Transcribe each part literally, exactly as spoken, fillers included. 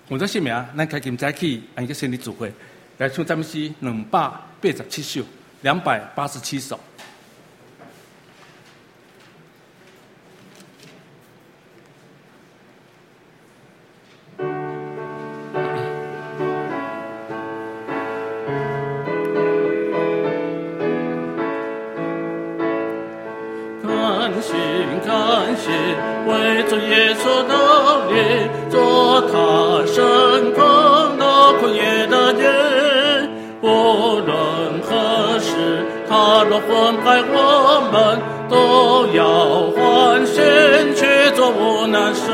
我这姓名，咱开今早起按个生日聚会，来唱赞美诗两百八十七首，两百八十七首。 为主耶稣努力，做他身旁那旷野的人。无论何时，他若婚派我们，都要欢心去做无难事。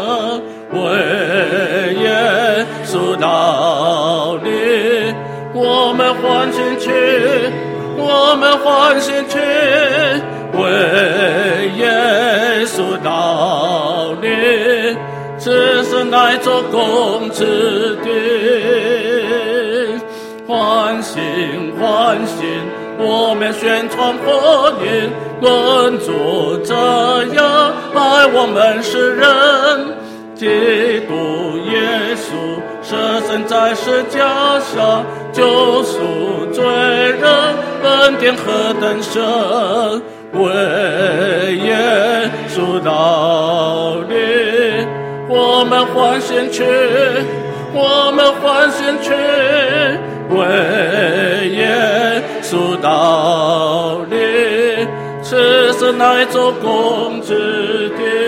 为耶稣努力，我们欢心去，我们欢心去。为耶稣努力，此生乃做工之地。欢欣欢欣，我们宣传福音，论主这样爱我们世人。基督耶稣舍身在十字架上，救赎罪人，恩典何等深。为耶稣努力，我们欢欣去，我们欢欣去。为耶稣努力，此生乃做工之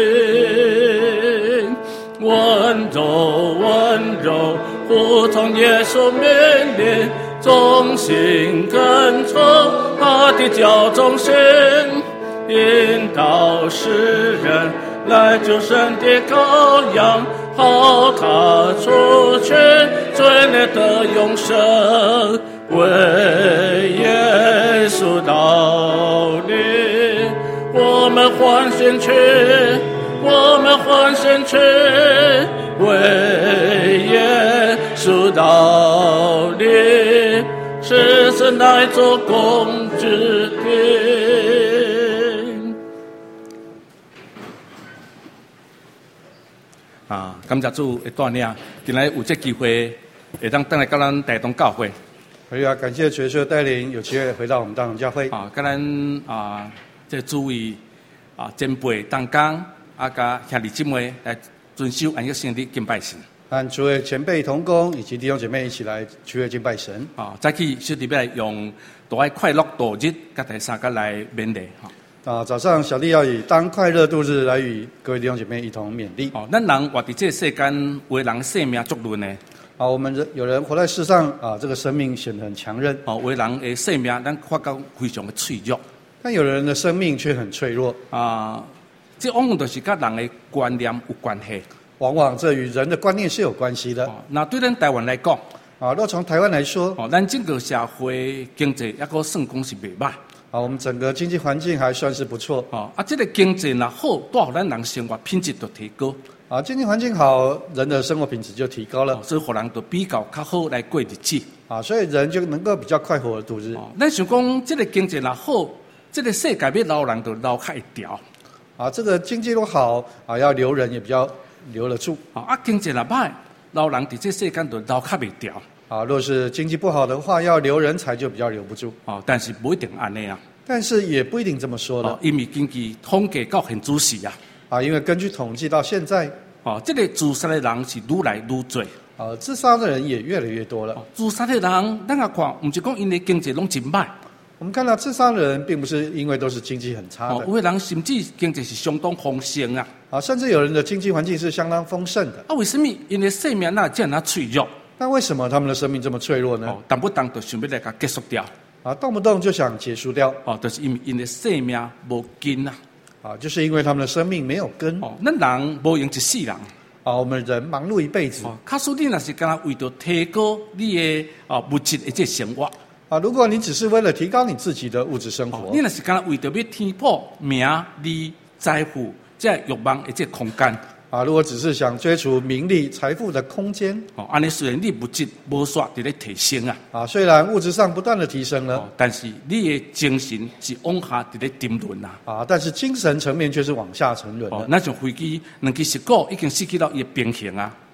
地。温柔温柔，服从耶稣命令，忠心跟从他的教中心，引导世人来救神的羔羊，好他除去罪孽的永生。为耶稣努力，我们欢欣去，我们欢欣去。为耶稣努力，此生乃做工之地。 啊，感谢主的带领，今日有这机会，会当登来跟咱台东教会。 所以啊，感谢主耶稣的带领，有机会回到我们大同教会。 啊，跟咱啊，这诸位啊前辈同工，啊，甲兄弟姊妹来遵守安息生日敬拜神。 和诸位前辈同工以及弟兄姐妹一起来聚会敬拜神。 啊，早起小弟要用大爱快乐度日，甲第三个来勉励哈。 啊，早上小弟要以当快乐度日来与各位弟兄姐妹一同勉励。 哦，咱人活伫这世间，为人生命足论呢。 啊，我们人有人活在世上啊，这个生命显得很强韧。 哦，为人的生命，咱发觉非常的脆弱。 但有人的生命却很脆弱。 啊，这往往都是跟人的观念有关系。 往往这与人的观念是有关系的。 哦，那对咱台湾来讲， 啊，若从台湾来说， 哦，咱整个社会经济一个算讲是袂歹。 啊，我们整个经济环境还算是不错。 哦，啊，这个经济若好，带予咱人生活品质就提高。 啊，经济环境好，人的生活品质就提高了。 哦，所以互人就比较较好来过日子。 啊，所以人就能够比较快活的度日。 哦，咱想讲，这个经济若好，这个世界要留人就留较一条。 啊，这个经济都好，啊，要留人也比较留得住。 啊，啊，经济若歹，留人伫这世间就留较袂掉。 啊，若是经济不好的话，要留人才就比较留不住。 哦，但是不一定安尼啊。 但是也不一定这么说了。 哦，因为根据统计到现主时啊。 啊，因为根据统计到现在， 哦，这个自杀的人是愈来愈多。 啊，自杀的人也越来越多了。 哦，自杀的人，咱啊看，唔是讲因为经济拢真歹。 我们看到自杀的人，并不是因为都是经济很差的。 哦，有的人甚至经济是相当丰盛啊。 啊，甚至有人的经济环境是相当丰盛的。 啊，为什么因为生命那这样那脆弱？ 那为什么他们的生命这么脆弱呢？ 哦，动不动就想要来甲结束掉。 啊，动不动就想结束掉。 哦，就是因为因的生命无根啊。 啊，就是因为他们的生命没有根。 哦，咱人无用一世人。 啊，我们人忙碌一辈子。 哦，假使你若是干那为着提高你的啊物质的这生活。 啊，如果你只是为了提高你自己的物质生活， 哦，你若是干那为着要填补名利财富这欲望的这空间。 啊，如果只是想追逐名利财富的空间， 哦，安尼虽然你物质无煞伫咧提升啊， 啊，虽然物质上不断的提升了， 哦，但是你的精神是往下伫咧沉沦啊， 啊，但是精神层面却是往下沉沦的。 哦，那像飞机两支十股已经失去到伊的平衡啊。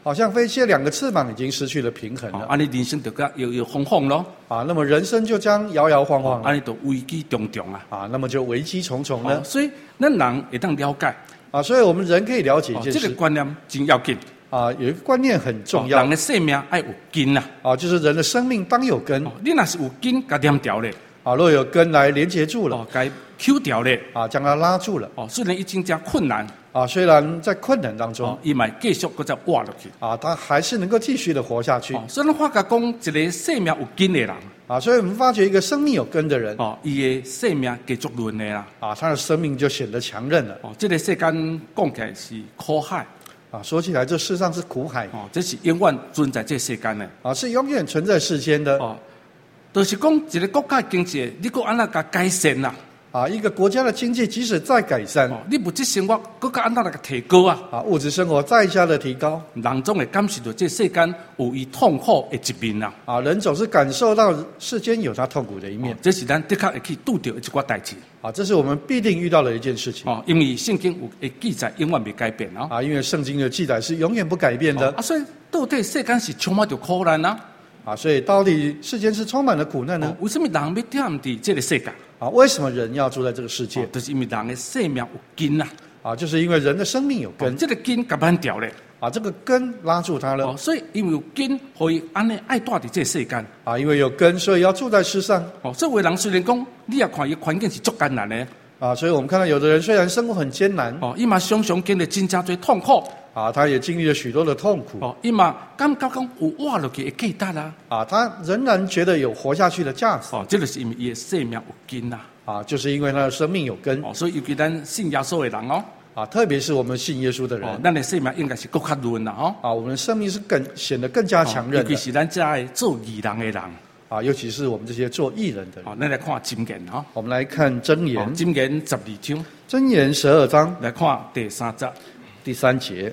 好像飞机的两个翅膀已经失去了平衡了。 安尼人生就甲摇摇晃晃咯。 啊，那么人生就将摇摇晃晃， 安尼就危机重重啊。 啊，那么就危机重重了。 哦、所以咱人会当了解。 啊，所以我们人可以了解一件事。 哦、这个观念真要紧。 啊，有一个观念很重要。 哦、人的生命爱有根啊。 啊，就是人的生命当有根。 哦、你若是有根，甲连掉咧。 啊，若有根来连接住了。 哦，该抽掉咧。 啊，将它拉住了。 哦，虽然已经加困难。 啊，虽然在困难当中， 伊咪继续搁再活落去。 啊，他还是能够继续的活下去。 哦、所以咱发觉讲，一个生命有根的人。 啊，所以我们发觉一个生命有根的人， 哦，伊的生命继续润的啦。 啊，他的生命就显得强韧了。 哦，这个世间讲起来是苦海。 啊，说起来这世上是苦海。 哦，这是永远存在这世间的。 啊，是永远存在世间的。 哦，就是讲一个国家经济，你搁安那甲改善啦。 啊，一个国家的经济即使再改善， 哦、你物质生活搁甲安那个提高啊。 啊，物质生活再加的提高， 人总会感受到这世间有伊痛苦的一面啊。 啊，人总是感受到世间有他痛苦的一面。 哦、这是咱的确会去拄到一寡代志。 啊，这是我们必定遇到的一件事情。 哦，因为圣经有的记载永远未改变啊。 啊，因为圣经的记载是永远不改变的。 哦、啊，所以到底世间是充满着苦难啊。 啊，所以到底世间是充满了苦难呢？ 哦、为什么人要踮伫这个世界？ 啊，为什么人要住在这个世界？ 哦、就是因为人的生命有根啊。 啊，就是因为人的生命有根， 哦、这个根甲扳掉咧。 啊，这个根拉住它了。 哦，所以因为有根，可以安尼爱住伫这世间。 啊，因为有根，所以要住在世上。 哦，所以有的人虽然讲，你也看伊环境是足艰难的。 啊，所以我们看到有的人虽然生活很艰难， 哦，伊嘛常常经历真正最痛苦。 啊，他也经历了许多的痛苦。 哦，伊嘛感觉讲有活落去的价值啦。 啊，他仍然觉得有活下去的价值。 哦，这就是因为伊的生命有根啦。 啊，就是因为他的生命有根。 哦，所以尤其咱信耶稣的人哦。 啊，特别是我们信耶稣的人， 哦，咱的生命应该是更较润啦，哦。 啊，我们的生命是更显得更加强韧的。 尤其是咱这爱做义人的人。 啊，尤其是我们这些做义人的人。 好，咱来看箴言哈。 我们来看箴言。 箴言十二章。 箴言十二章。 来看第三节。 第三节。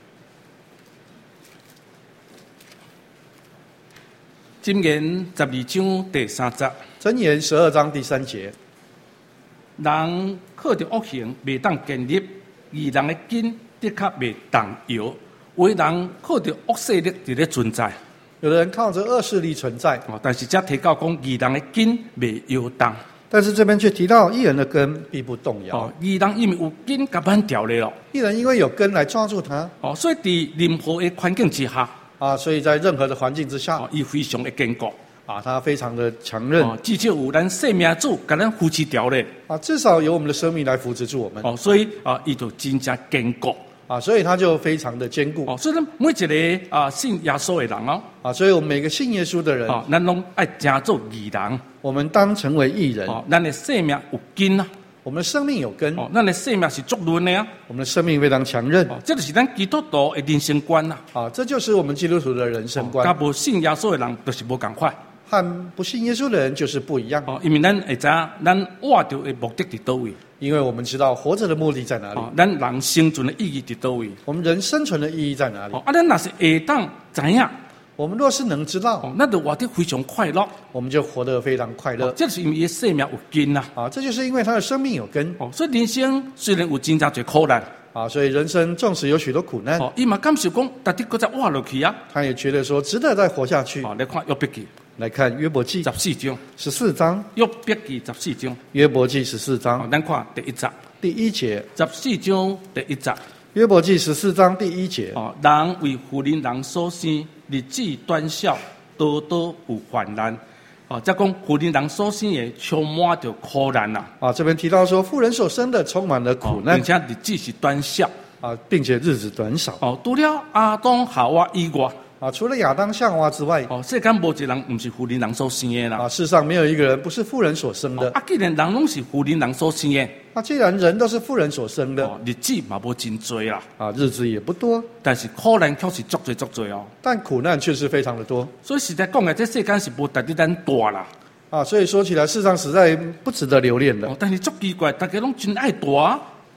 箴言十二章第三节。 箴言十二章第三节。 人靠着恶行未当建立，义人的根的确未当摇。为人靠着恶势力伫咧存在。 有的人靠着恶势力存在， 哦，但是这提到讲义人的根未摇动， 但是这边却提到义人的根必不动摇。 哦，义人因为有根甲扳掉咧咯， 义人因为有根来抓住他， 哦，所以伫任何的环境之下， 啊，所以在任何的环境之下， 哦，伊非常的坚固， 啊，他非常的强韧， 哦，至少有咱生命主甲咱扶持掉咧， 啊，至少有我们的生命来扶持住我们， 哦，所以啊，伊就真正坚固。 啊，所以他就非常的坚固。 哦，所以每一个啊信耶稣的人哦， 啊，所以我们每个信耶稣的人， 哦，咱拢爱真做义人。 我们当成为义人。 哦，咱的生命有根啊， 我们的生命有根。 哦，咱的生命是足润的啊， 我们的生命非常强韧。 哦，这就是咱基督徒的人生观呐。 啊，这就是我们基督徒的人生观。 甲无信耶稣的人就是无共款。 和不信耶稣的人就是不一样。 哦，因为咱会知影咱活着的目的伫倒位。 因为我们知道活着的目的在哪里。 哦，咱人生存的意义伫倒位。 我们人生存的意义在哪里？ 哦，啊，咱若是会当知影， 我们若是能知道， 哦，那就活得非常快乐。 我们就活得非常快乐。 哦，这是因为伊生命有根呐。 啊，这就是因为他的生命有根。 哦，所以人生虽然有真正侪苦难。 啊，所以人生纵使有许多苦难， 哦，伊嘛感受讲，值得搁再活落去啊。 他也觉得说值得再活下去。 哦，来看约伯记， 来看约伯记十四章， 十四章。 约伯记十四章， 约伯记十四章。 哦，咱看第一节， 第一节， 十四章第一节。 约伯记十四章第一节。 哦，人为妇人人所生，日子短小，多多有患难。哦，再讲妇人人所生的充满着苦难呐。 啊，这边提到说，妇人所生的充满了苦难， 并且日子是短小。 啊，并且日子短少。 哦，除了亚当夏娃以外， 啊，除了亚当夏娃之外， 哦，世间无一个人唔是妇人人所生的啦。 啊，世上没有一个人不是妇人所生的。 哦、啊，既然人拢是妇人人所生的， 啊，既然人都是妇人所生的， 哦，日子嘛无真多啦。 啊，日子也不多， 但是苦难却是足多足多哦。 但苦难却是非常的多。 所以实在讲嘅，这世间是无值得咱大啦。 啊，所以说起来，世上实在不值得留恋的。 哦，但是足奇怪，大家拢真爱大。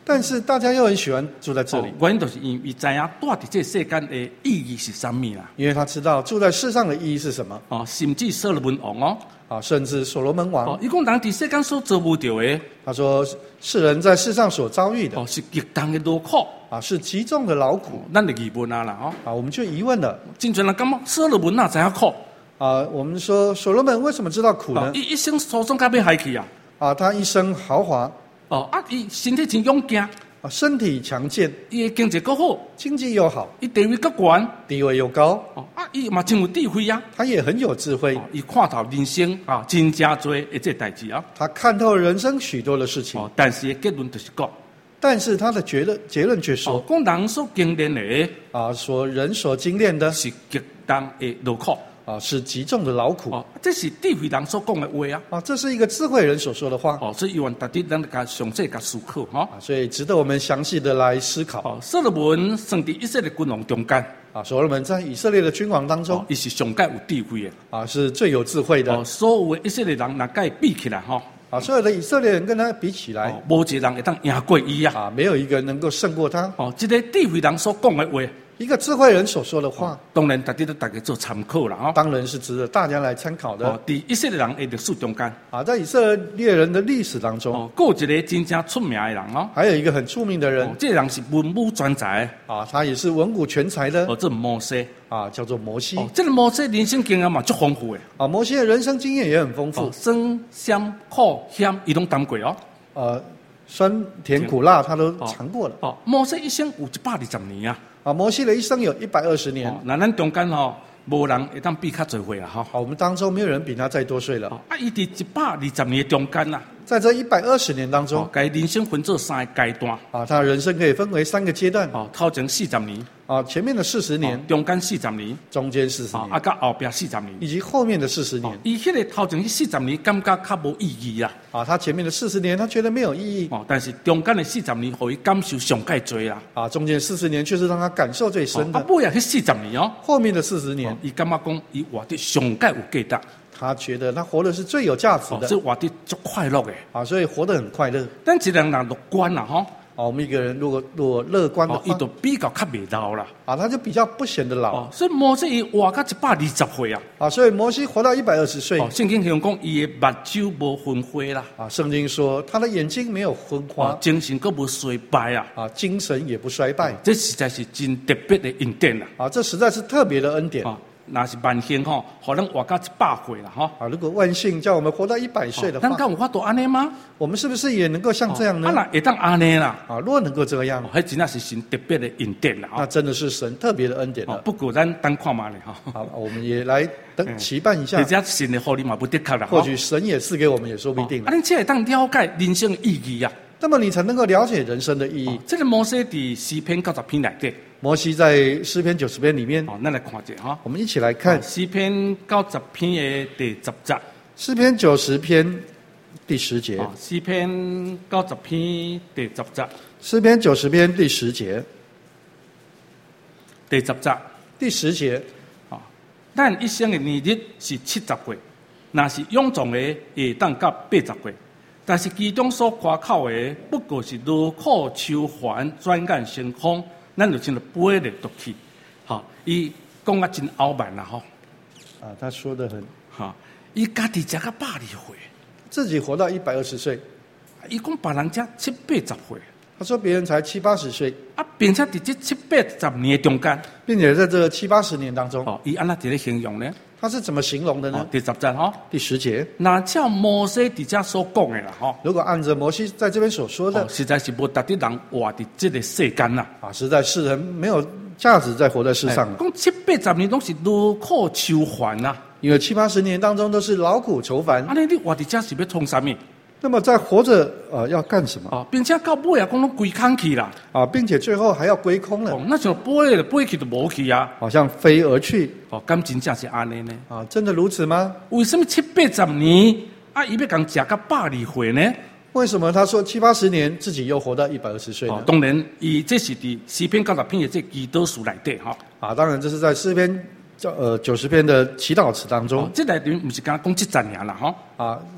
但是大家又很喜欢住在这里， 哦原因就是因为知影住伫这世间的意义是啥物啦。 因为他知道住在世上的意义是什么哦，甚至所罗门王哦， 啊，甚至所罗门王哦，伊讲人伫世间所遭遇到的， 他说世人在世上所遭遇的哦，是极重的劳苦。 啊，是极重的劳苦咱就疑问啊啦，吼， 啊，我们就疑问了真侪人感觉所罗门哪知影苦？ 啊，我们说所罗门为什么知道苦呢？ 哦伊一生所中甲要害去啊！ 啊，他一生豪华哦，啊，伊身体真勇健， 啊，身体强健， 伊的经济够好， 经济又好， 伊地位够悬， 地位又高， 哦，啊，伊嘛真有智慧啊！ 他也很有智慧， 哦，伊看透人生啊，真正多的这代志啊！ 他看透人生许多的事情， 哦，但是结论就是讲， 但是他的结论结论却说哦，讲人所经历的啊，说人所经历的是极重的劳苦。 啊，是极重的劳苦哦，这是智慧人所讲的话啊！ 啊，这是一个智慧人所说的话哦，所以有人特地咱甲详细甲思考哈。 啊，所以值得我们详细的来思考哦，所罗门生伫以色列君王中间， 啊。所罗门在以色列的君王当中哦，伊是上界有智慧的。 啊，是最有智慧的哦，所有的以色列人若甲伊比起来吼， 啊，所有的以色列人跟他比起来哦，无一个人会当赢过伊啊！ 啊，没有一个能够胜过他。 哦，这个智慧人所讲的话， 一个智慧人所说的话， 当然特地都大家做参考啦吼。 当然是值得大家来参考的哦，伫以色列人的历史中间， 啊。在以色列人的历史当中， 哦，还有一个真正出名的人哦， 还有一个很出名的人哦，这个人是文武全才啊，他也是文武全才的的，哦，这摩西。 啊，叫做摩西哦，这个摩西人生经验嘛足丰富的， 啊。摩西的人生经验也很丰富哦，，酸咸苦险伊拢担过哦。 呃，酸甜苦辣他都尝过了哦，摩西一生有一百二十年啊。 啊。摩西的一生有一百二十年哦，那咱中间吼，无人会当比较侪岁啦吼。 啊，我们当中没有人比他再多岁了。 哦，啊，伊伫一百二十年的中间呐， 在这一百二十年当中哦，该人生分做三个阶段。 啊，他的人生可以分为三个阶段哦，头前四十年， 啊，前面的四十年哦，中间四十年， 中间四十啊，啊， 年， 甲后壁四十年。 以及后面的四十哦年， 伊迄个头前迄四十年感觉较无意义啊。 啊，他前面的四十年他觉得没有意义哦，但是中间的四十年，互伊感受上介多啦。 啊，中间四十年却是让他感受最深啊， 的， 尾啊，迄四十年哦， 后面的四十年哦，伊感觉讲伊活得上介有价值， 他觉得他活的是最有价值哦， 的所以活得足快乐的。 啊，所以活得很快乐但一个人若乐观啦吼， 啊。我们一个人如果如果乐观的哦，伊话就比较较袂老啦。 啊，他就比较不显得老哦，所以摩西伊活到一百二十岁啊。 啊，所以摩西活到一百二十岁哦，圣经形容讲伊的目睭无昏花啦， 啊，圣经说他的眼睛没有昏花哦，精神佫无衰败啊。 啊，精神也不衰败这实在是真特别的恩典啦。 啊，这实在是特别的恩典哦，若是万幸吼，互咱活到一百岁啦吼。 啊。如果万幸叫我们活到一百岁的咱话， 敢有法度安尼吗？ 我们是不是也能够像这样啊， 呢？ 若会当安尼啦， 啊，如果能够这样哦，，迄真正是神特别的恩典啦。 那真的是神特别的恩典哦， 了。 不过咱等看嘛咧吼。 好，我们也来等期盼一下或，者神的护理嘛不的确啦。 或许神也赐给我们，也说不一定啊，。恁才会当了解人生的意义啊。 那么你才能够了解人生的意义哦。这个摩西伫诗篇九十篇内底， 摩西在诗篇九十篇里面， 哦，咱来看者哈。 我们一起来看哦诗篇九十篇的第十节。 诗篇九十篇第十节。 哦，诗篇九十篇第十节， 诗篇九十篇第十节， 第十节。 第十节哦，咱一生的年日是七十岁，若是勇壮的会当到八十岁，但是其中所夸口的不过是劳苦愁烦，转眼成空，咱就真了飞咧倒去。吼，伊讲啊真傲慢啦吼， 啊，他说的很， 吼，伊家己才到百二岁， 自己活到一百二十岁， 伊讲别人才七八十岁。 他说别人才七八十岁， 啊，并且伫这七八十年的中间， 并且在这七八十年当中， 哦，伊安那一个形容呢？ 他是怎么形容的哦呢？， 第十节吼， 第十节， 那照摩西伫遮所讲的啦，吼， 如果按着摩西在这边所说的哦，实在是无值得人活伫这个世间啦。 啊，实在世人没有价值在活在世上哎，讲七八十年拢是劳苦愁烦啦， 因为七八十年当中都是劳苦愁烦。 安尼你活伫遮是要创啥物？ 那么在活着呃要干什么哦，并且到尾啊，讲拢归空去啦， 啊，并且最后还要归空了哦，，那像飞了飞去就无去啊， 好像飞而去哦，敢真正是安尼呢？ 啊，真的如此吗？ 为什么七八十年啊，伊要共食到百二岁呢？ 为什么他说七八十年自己又活到一百二十岁哦呢，？ 当然，伊这是伫诗篇九十篇的这祈祷书内底吼。 啊，当然这是在诗篇呃九十篇的祈祷词当哦中， 这内面不是讲讲即十年啦吼。 啊，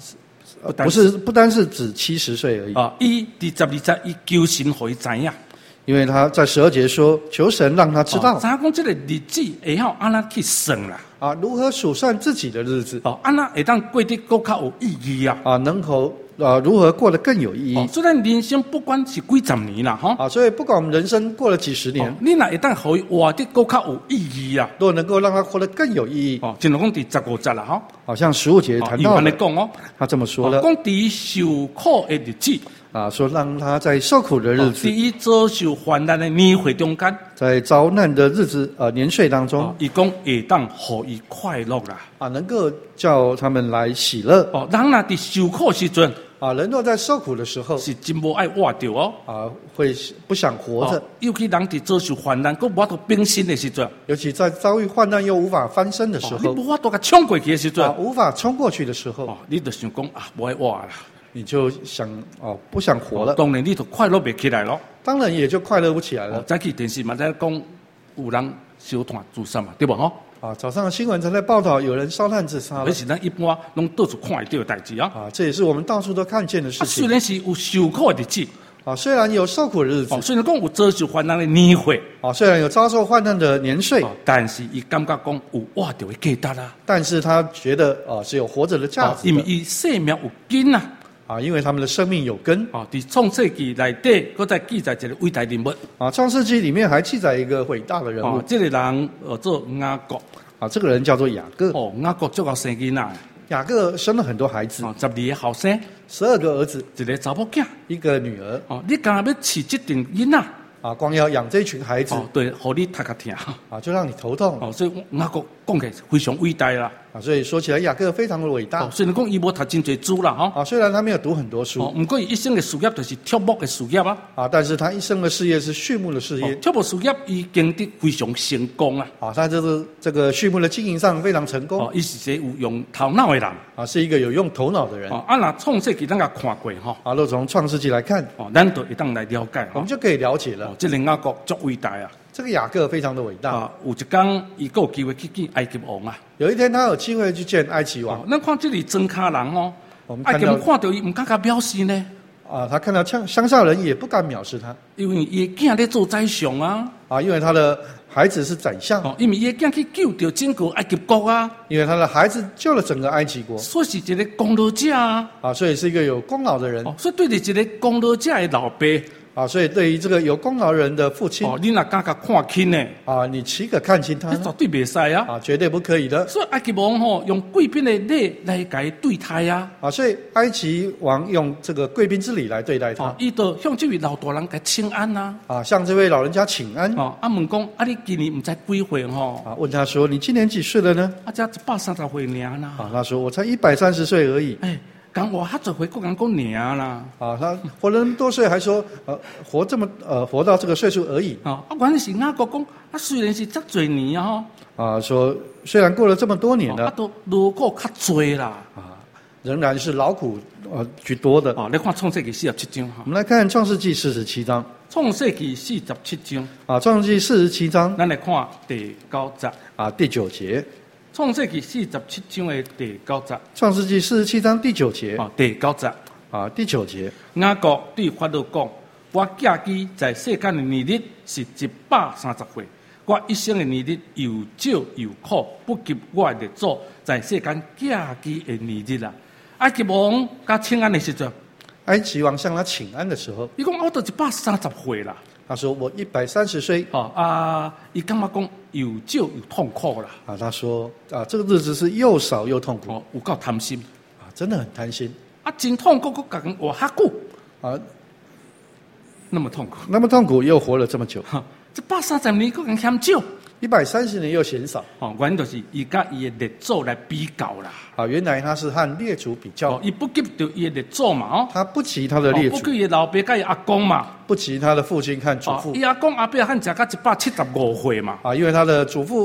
呃不是不单是指七十岁而已啊，伊伫十二节伊求神互伊知影， 因为他在十二节说，求神让他知道知影讲这个日子会晓安怎去算啦， 啊，如何数算自己的日子哦，安怎会当过得更较有意义啊？ 啊，能够啊如何过得更有意义哦，虽然人生不管是几十年啦，哈， 啊，所以不管我们人生过了几十年， 哦你若会当互伊活得更较有意义啊？ 都能够让他活得更有意义。 哦，正如讲第十五节啦，哈， 好像十五节谈到了有安尼，讲哦， 他这么说了讲伫受苦的日子。 啊，说让他在受苦的日伫子， 伊遭受患难的年岁中间， 在遭难的日子呃年岁当中哦，伊讲会当互伊快乐啦。 啊，能够叫他们来喜乐哦，人若伫受苦时阵， 啊，人若在受苦的时候是真无爱活着哦。 啊，会不想活着哦，尤其人伫遭受患难，佮无法度变身的时阵， 尤其在遭遇患难又无法翻身的时哦，你候无法度甲冲过去的时阵， 啊，无法冲过去的时候， 哦，你就想讲啊，无爱活啦。 你就想哦，不想活哦了， 当然你就快乐袂起来咯。 当然也就快乐不起来哦了。 早起电视嘛在讲有人烧炭自杀嘛，对无吼？ 啊，早上的新闻才在报道有人烧炭自杀了那是咱一般拢到处看会到的代志啊。 啊，这也是我们到处都看见的事啊，虽情然是有受苦的日子， 啊。虽然有受苦的日子哦，虽然讲有遭受患难的年岁。 啊，虽然有遭受患难的年岁， 哦，但是伊感觉讲有活着的价值啦， 但是他觉得啊是有活着的价哦， 值的因为伊生命有根呐。 啊，因为他们的生命有根哦，伫创世纪内底，搁再记载一个伟大人物。 啊。创世纪里面还记载一个伟大的人物哦，这个人呃做雅各。 啊，这个人叫做雅各。 哦，雅各足够生囡仔。 雅各生了很多孩子， 哦，十二个后生， 十二个儿子， 一个查某囝。 一个女儿哦，你干要饲这阵囡仔？ 啊，光要养这一群孩子哦，对，互你读较疼。 啊，就让你头痛哦，所以雅各讲起来非常伟大啦。 啊。所以说起来，雅各非常的伟大哦，虽然讲伊无读真侪书啦，吼。 啊。虽然他没有读很多哦， 书毋过伊一生的事业就是畜牧的事业啊。 啊，但是他一生的事业是畜牧的事业哦，畜牧事业伊经得非常成功啊。 啊。他就是这个畜牧的经营上非常成功哦，伊是一个有用头脑的人。 啊，是一个有用头脑的人哦，啊，若创世纪咱甲看过吼， 啊。若从创世纪来看， 哦，咱就会当来了解吼我们。就可以了解了哦，，这个雅各足伟大啊！ 这个雅各非常的伟大。 啊，有一天伊个有机会去见埃及王啊。 有一天他有机会去见埃及王哦，咱看这里真卡人哦我们，看到埃及人看到伊毋敢甲藐视呢， 啊，他看到乡乡下人也不敢藐视他因为伊的囝咧做宰相啊。 啊，因为他的孩子是宰相， 哦，因为伊的囝去救着整个埃及国啊， 因为他的孩子救了整个埃及国所以是一个功劳者啊。 啊，所以是一个有功劳的人哦，所以对着一个功劳者的老爸， 啊，所以对于这个有功劳人的父亲哦，你若敢甲看轻呢， 啊，你岂可看轻他那绝呢？ 对袂使啊。 啊，绝对不可以的所以埃及王吼用贵宾的礼来甲伊对待啊。 啊，所以埃及王用这个贵宾之礼来对待他哦，伊就向这位老大人甲请安呐。 啊，向这位老人家请安哦，啊问讲，啊你今年毋知几岁吼？ 啊，问他说：“你今年几岁了呢啊，才一百三十岁尔啦。？” 啊，他说：“我才一百三十岁而已。 哎，讲活遐侪岁，个人讲尔啦。” 啊，他活了那么多岁，还说呃活这么呃活到这个岁数而已哦，啊，原来是雅各讲，啊虽然是遮侪年啊吼， 啊，说虽然过了这么多年了哦啊都劳苦较侪啦。 啊，仍然是劳苦呃居多的。 哦，你看创世纪四十七章哈， 我们来看创世纪四十七章创世纪四十七章， 啊，创世纪四十七章咱来看第九节。 啊第九节， 创世纪四十七章的第九节， 创世纪四十七章第九节哦，第九节， 啊第九节雅各对法老讲：“我寄居在世间的年日是一百三十岁，我一生的年日又少又苦，不及我的列祖在世间寄居的年日啦。”埃及王甲请安的时阵， 埃及王向他请安的时候， 伊讲我都一百三十岁啦， 他说：“我一百三十岁。 哦啊，伊感觉讲又少又痛苦啦，” 啊，他说：“啊，这个日子是又少又痛苦哦，有够贪心， 啊，真的很贪心啊，真痛苦，佮甲人活遐久， 啊， 那么痛苦， 那么痛苦又活了这么久， 哈，一百三十年佮人嫌少。 一百三十年又嫌少哦，原就是伊甲伊的列祖来比较啦。 啊！原来他是和列祖比较哦，，伊不及着伊的列祖嘛，哦， 他不及他的列祖， 哦不及伊老爸甲伊阿公嘛， 不及他的父亲和祖哦， 父伊阿公阿伯汉食到一百七十五岁嘛， 啊，因为他的祖父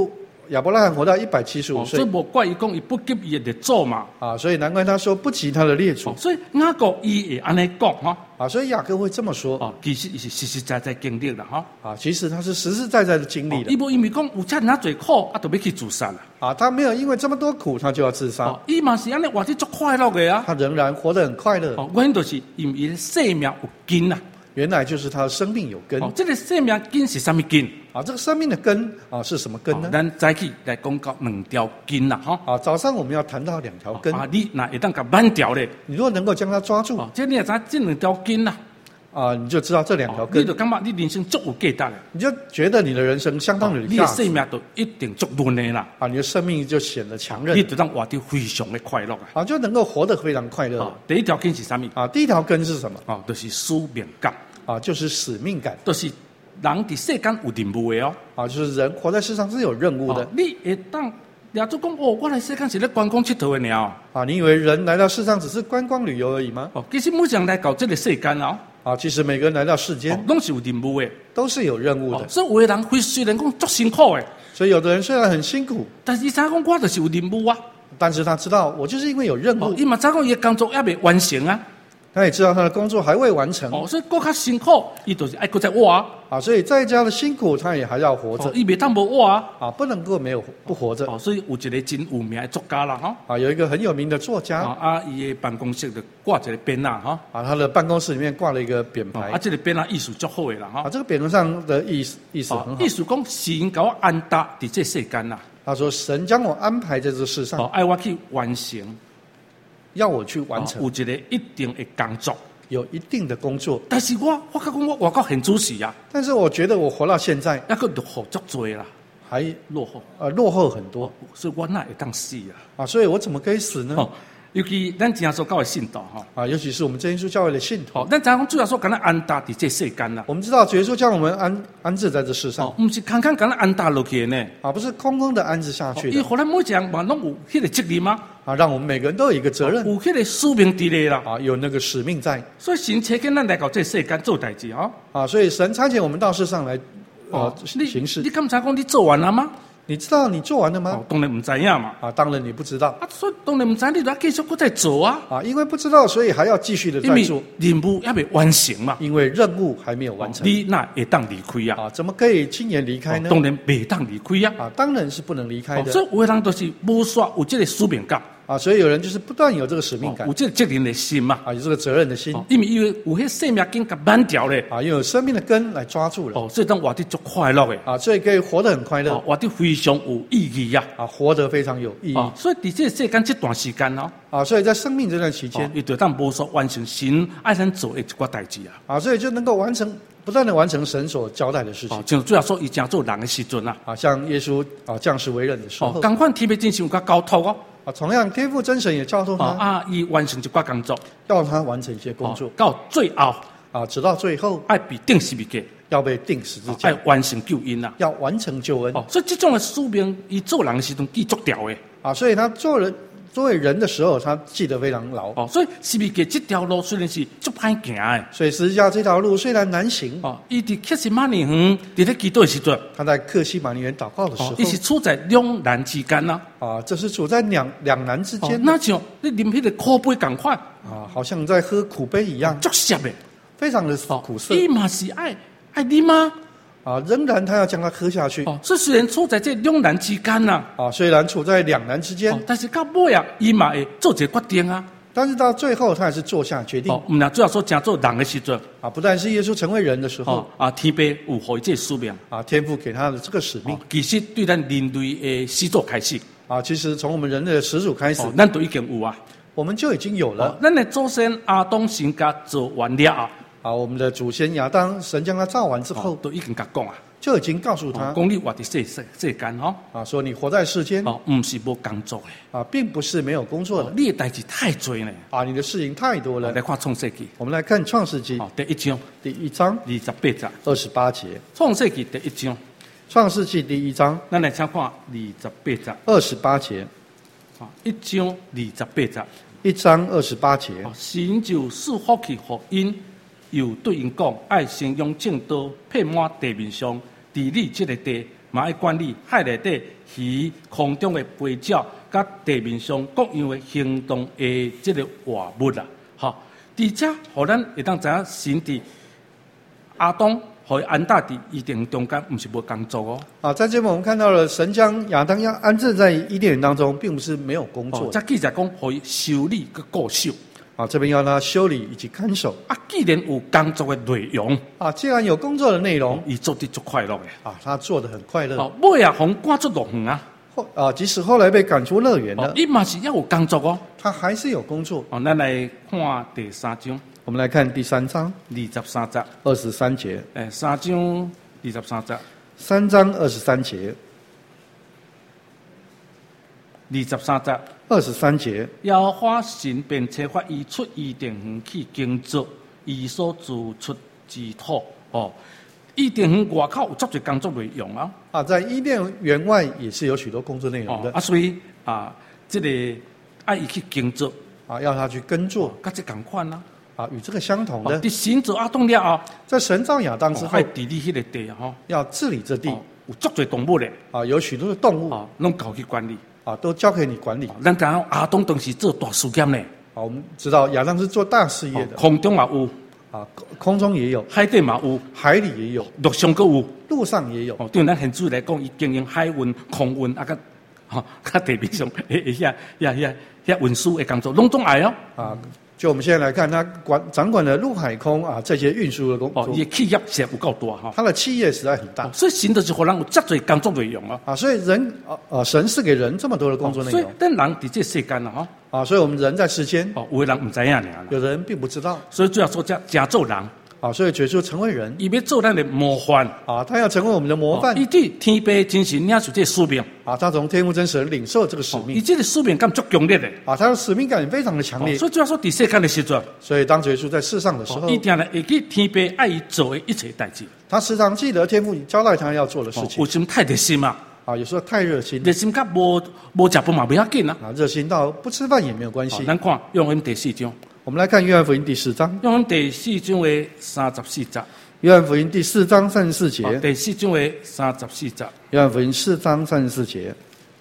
亚伯拉罕活到一百七十五哦，所以岁无怪伊讲伊不及伊的列祖嘛。 啊，所以难怪他说不及他的列祖哦，所以雅各伊会安尼讲哈。 啊，所以雅各会这么说哦，其实伊是实实在在经历啦哈。 啊，其实他是实实在在的经历伊了无因为讲有遮尔多苦，啊，就要去自杀啦。 啊，他没有因为这么多苦他就要自杀， 哦，伊嘛是安尼活得足快乐的啊。 他仍然活得很快乐。 哦，原因就是因为伊的生命有根啊。 原来就是他的生命有根哦，这个生命根是啥物根？ 啊，这个生命的根啊是什么根呢？ 咱早起来讲到两条根啦，哈。 啊，早上我们要谈到两条根啊，你若会当甲挽掉咧， 你如果能够将它抓住哦，这你也知这两条根啦， 啊，你就知道这两条哦你根， 就感觉你人生足有价值的， 你就觉得你的人生相当有你的价值生命就一定足润的啦， 啊，你的生命就显得强你韧就当活得非常的快乐啊。 啊，就能够活得非常快乐哦，第一条根是啥物？ 啊。第一条根是什么哦，就是使命感， 啊？就是使命感就是人伫世间有任务的哦。 啊，就是人活在世上是有任务的哦，你会当亚洲讲哦，我来世间是咧观光佚佗的尔啊。你以为人来到世上只是观光旅游而已吗？ 哦，其实每个人来到这个世间哦， 啊，其实每个人来到世哦间， 拢是有任务的。 都是有任务哦的， 所以有的人会虽然讲足辛苦的， 所以有的人虽然很辛苦， 但是伊知影讲我就是有任务啊。 但是他知道我就是因为有任务，， 哦伊嘛知讲伊的工作还未完成啊。 他也知道他的工作还未完成哦，所以搁较辛苦，伊就是爱搁再活啊。 啊，所以再加的辛苦他也还要活着哦，伊袂当无活啊。 啊，不能够没有不活着哦，所以有一个真有名的作家啦，哈。 啊。有一个很有名的作家啊啊，伊的办公室就挂一个匾啊，哈。 啊，他的办公室里面挂了一个匾牌啊，这个匾啊意思足好的啦，哈啊，。这个匾上的意思意思哦很好意。思讲神甲我安搭伫这世间啦， 他说：“神将我安排在这世哦上，， 爱我去完成， 要我去完成哦有一个一定的工作。 有一定的工作。 但是我我甲讲我活到现主时啊， 但是我觉得我活到现在抑个落后足多啦， 还落后， 呃落后很多所以我哪会当死啊？ 啊，所以我怎么可以死呢？ 哦，尤其咱真所教的信徒哈， 啊，尤其是我们真耶稣教会的信徒， 哦，咱知影讲主要说敢若安搭伫这世间啦， 我们知道主耶稣将我们安安置在这世上哦，毋是空空敢若安搭落去的呢。 啊，不是空空的安置下去的伊互咱每一个人嘛拢有迄个责任啊， 啊，让我们每个人都有一个责任有迄个使命伫咧啦。 啊，有那个使命在所以神差遣咱来到这世间做代志啊。 啊，所以神差遣我们到世上来呃哦，你行事你。敢知讲你做完了吗？ 你知道你做完了吗哦？，当然毋知影嘛。 啊，当然你不知道啊，所以当然毋知，你就要继续搁再做啊， 啊，因为不知道，所以还要继续的因为在做， 任务还未完成嘛。 因为任务还没有完成你哪会当离开啊？ 啊，怎么可以轻言离开呢？ 哦当然袂当离开啊。 啊，当然是不能离开的哦所以有的人都是无煞有这个使命感， 啊，所以有人就是不断有这个使命感哦有这个责任的心嘛。 啊，有这个责任的心哦因为因为有迄生命根甲挽掉咧， 啊，因为有生命的根来抓住了哦，所以当活得足快乐的， 啊，所以可以活得很快乐哦，活得非常有意义呀。 啊，活得非常有意义哦，所以伫这个世间这段时间哦， 啊，所以在生命这段期哦间伊就当无所完成神爱咱做的一寡代志啊。 啊，所以就能够完成不断的完成神所交代的事情哦，像主要说伊正做人的时阵啊， 啊，像耶稣啊降世为人的时哦， 候共款天父真是有甲交托哦， 啊，同样天父真神也交托他， 哦啊，伊完成一寡工作， 要他完成一些工作哦到最后啊，直到最后爱被定十字架， 要被钉十字架， 爱完成救恩啊。 要完成救恩哦，所以这种的使命，伊做人的时阵记足条的。 啊，所以他做人作为人的时候，他记得非常牢。 哦，所以十字架这条路虽然是足歹行的， 所以十字架这条路虽然难行， 哦，伊伫克西马尼园伫咧祈祷的时阵， 他在克西马尼园祷告的时候， 哦伊是处在两难之间呐。 啊，这是处在两两难之哦间， 那像你啉迄个苦杯共款， 啊，好像在喝苦杯一样， 足涩的。 非常的哦苦涩伊嘛是爱爱啉吗？ 啊，仍然他要将它喝下去哦，所以虽然处在这两难之间呐， 啊，虽然处在两难之间哦，，但是到尾啊，伊嘛会做一个决定啊。 但是到最后他还是做下决定哦，毋然主要说真做人的时阵， 啊，不但是耶稣成为人的时哦候啊，天父有互伊这个使命， 啊，天父给他的这个使命哦，其实对咱人类的始作开始， 啊，其实从我们人类的始祖开始， 哦，咱都已经有啊。 我们就已经有哦了， 咱的祖先阿当神家做完了啊， 啊，我们的祖先亚当，神将他造完之后， 哦都已经甲讲啊， 就已经告诉哦他讲你活伫世世世间吼， 啊，说你活在世间哦，毋是无工作的， 啊，并不是没有工作的， 哦你的代志太多呢。 啊，你的事情太多了来。看创世纪， 我们来看创世纪哦，第一章第一章二十八节， 二十八节， 创世纪第一章， 创世纪第一章咱来请看二十八节， 二十八节， 啊，一章二十八节。 一章二十八节哦，神就赐福气互因，又对因讲：爱先用正道配满地面上，治理这个地， 嘛爱管理海内底鱼、空中的飞鸟，甲地面上各样的行动的这个活物啦。吼，伫遮，互咱会当知影神伫亚当和安大伫伊甸中间，毋是无工作哦。 啊，在这边我们看到了神将亚当要安置在伊甸园当中，并不是没有工作哦，这记载讲，互伊修理个固守。 啊，这边要他修理以及看守。 啊，既然有工作的内容， 啊，既然有工作的内容， 伊做得足快乐的。 啊，他做得很快乐。 哦，尾啊，互赶出乐园啊。 后啊，即使后来被赶出乐园了， 伊嘛是要有工作哦。 他还是有工作。 哦，咱来看第三章。 我们来看第三章二十三节。 二十三节。 诶，三章二十三节。 三章二十三节。 二十三节。 二十三节， 耶和华神便催发伊出伊甸园去耕作伊所做出之土。哦，伊甸园外口有足侪工作内容啊。 啊，在伊甸园外也是有许多工作内容的。 哦、啊，所以啊，这个爱伊去耕作啊，要他去耕作， 甲这共款啊。 啊，与这个相同的。 伫、哦、神造亚当了后， 在神造亚当之后， 爱治理迄个地啊，吼， 要治理这地。 哦、有足侪动物咧。 啊，有许多的动物。 啊，拢交去管理。 啊，都交给你管理。 咱知影亚当当时做大事业呢。 啊，我们知道亚当是做大事业的。 哦、空中嘛有， 啊，空中也有， 海底嘛有， 海里也有， 陆上阁有， 路上也有。 哦，对咱现主来讲，伊经营海运、空运啊，甲吼，甲地面上诶诶遐遐遐遐运输诶工作，拢总爱哦。 啊。就我们现在来看，他管掌管了陆海空啊这些运输的工作。 哦，伊的企业实在有够大哈。 他的企业实在很大， 哦、所以神就是互人有遮侪工作内容啊。 啊，所以人啊啊，神是给人这么多的工作内容。 哦、所以咱人伫这世间啊，哈。 啊，所以我们人在世间， 哦，有的人唔知影尔啦， 有的人并不知道。 所以最后说这假做人。 啊，所以耶稣成为人， 伊要做咱的模范啊，他要成为我们的模范。 伊对天父真神领受这使命啊，他从天父真神领受这个使命。 伊、哦、这个使命感足强烈的啊，他的使命感非常的强烈。 哦、所以主要说，伫世间的时阵， 所以当耶稣在世上的时候， 一定来会记天父爱伊做的一切代志。 他时常记得天父交代他要做的事情。 哦、有时太热心啊！ 啊，有时候太热心， 热心甲无无食饭嘛不要紧啊！ 啊，热心到不吃饭也没有关系。 咱、哦、看约翰第四章。 我们来看约翰福音第四章。 约翰第四章的三十四节。 约翰福音第四章三十四节。 哦、第四章的三十四节。 约翰福音四章三十四节。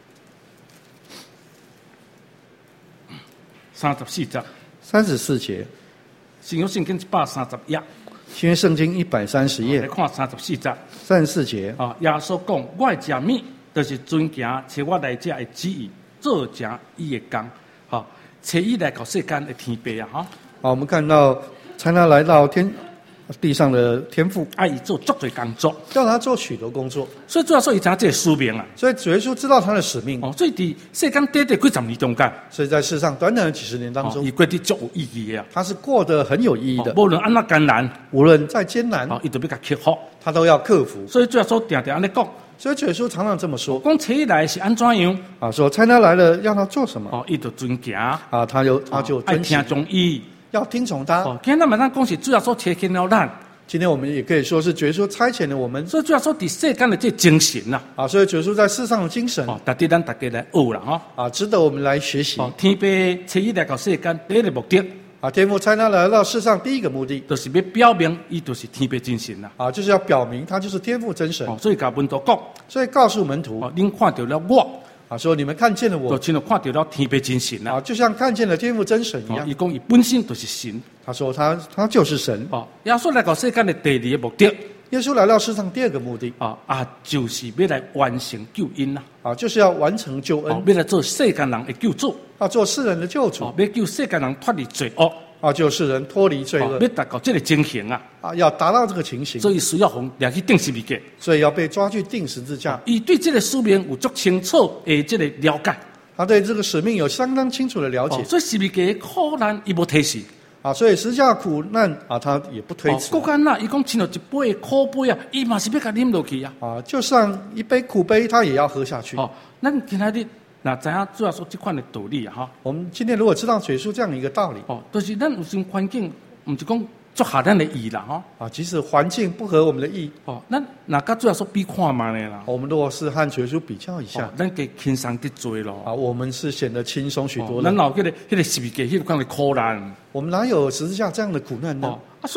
三十四节。 三十四节。 新约圣经一百三十页。 新约圣经一百三十页。 来看三十四节。 三十四节。 啊，耶稣讲：“我的食物，就是遵行找我来者的旨意，做成伊的工。”好。且伊来到世间的天父啊，哈！ 好，我们看到，才他来到天地上的天父， 爱伊做足多工作， 叫他做许多工作。 所以主要说伊知影这个使命啊。 所以主耶稣知道他的使命。 哦，所以伫世间短短几十年中间， 所以在世上短短的几十年当中， 伊、哦、过得足有意义的。 他是过得很有意义的。 哦、无论安怎艰难， 无论再艰难， 哦，伊都要甲克服， 他都要克服。 所以主要说定定安尼讲。 所以主耶稣常常这么说： 讲差来是安怎样？ 啊，说差他来了，要他做什么？ 哦，伊就遵行。 啊，他就他就爱听从伊， 要听从他。 哦，今日咱咱讲是主要说差遣了咱。 今天我们也可以说是主耶稣差遣了我们。 所以主要说伫世间的这精神呐。 啊，所以主耶稣在世上的精神。 哦，值得咱大家来学啦，哈。 啊，值得我们来学习。 哦，天父差伊来到世间第一个目的。 啊，天父差他来到世上第一个目的， 就是要表明伊就是天父真神啦。 啊，就是要表明他就是天父真神。 哦，所以甲门徒讲， 所以告诉门徒， 哦，恁看到了我， 啊，说你们看见了我， 就亲像看到了天父真神啦。 啊，就像看见了天父真神一样。 伊讲伊本身就是神。 他说他他就是神。 哦，耶稣来到世间的第二个目的， 耶稣来到世上第二个目的， 啊啊，就是要来完成救恩啦。 啊，就是要完成救恩， 哦，要来做世间人的救主， 要做世人的救主， 哦，要救世间人脱离罪恶。 啊，救世人脱离罪恶， 哦、要达到这个情形啊！ 啊，要达到这个情形， 所以需要红抓去钉十字架， 所以要被抓去钉十字架。 伊、哦、对这个使命有足清楚的这个了解， 他对这个使命有相当清楚的了解。 哦、所以十字架的苦难伊无推辞， 啊，所以十字架苦难啊，他也不推辞。 骨干呐，伊讲亲到一杯苦杯啊，伊嘛是要甲啉落去啊。 啊，就像一杯苦杯，他也要喝下去。 哦，咱今仔日。那知影主要说这款的道理啊，哈。 我们今天如果知道耶稣这样的一个道理， 哦，就是咱有时环境，唔是讲做合咱的意啦，哈。 啊，即使环境不合我们的意， 哦，咱那甲主要说比看嘛呢啦。 我们如果是和耶稣比较一下， 哦、咱给轻松得多咯。 啊，我们是显得轻松许多。 咱老迄个迄个十字架，迄个款的苦难， 我们哪有十字架这样的苦难呢？ 哦、啊，所以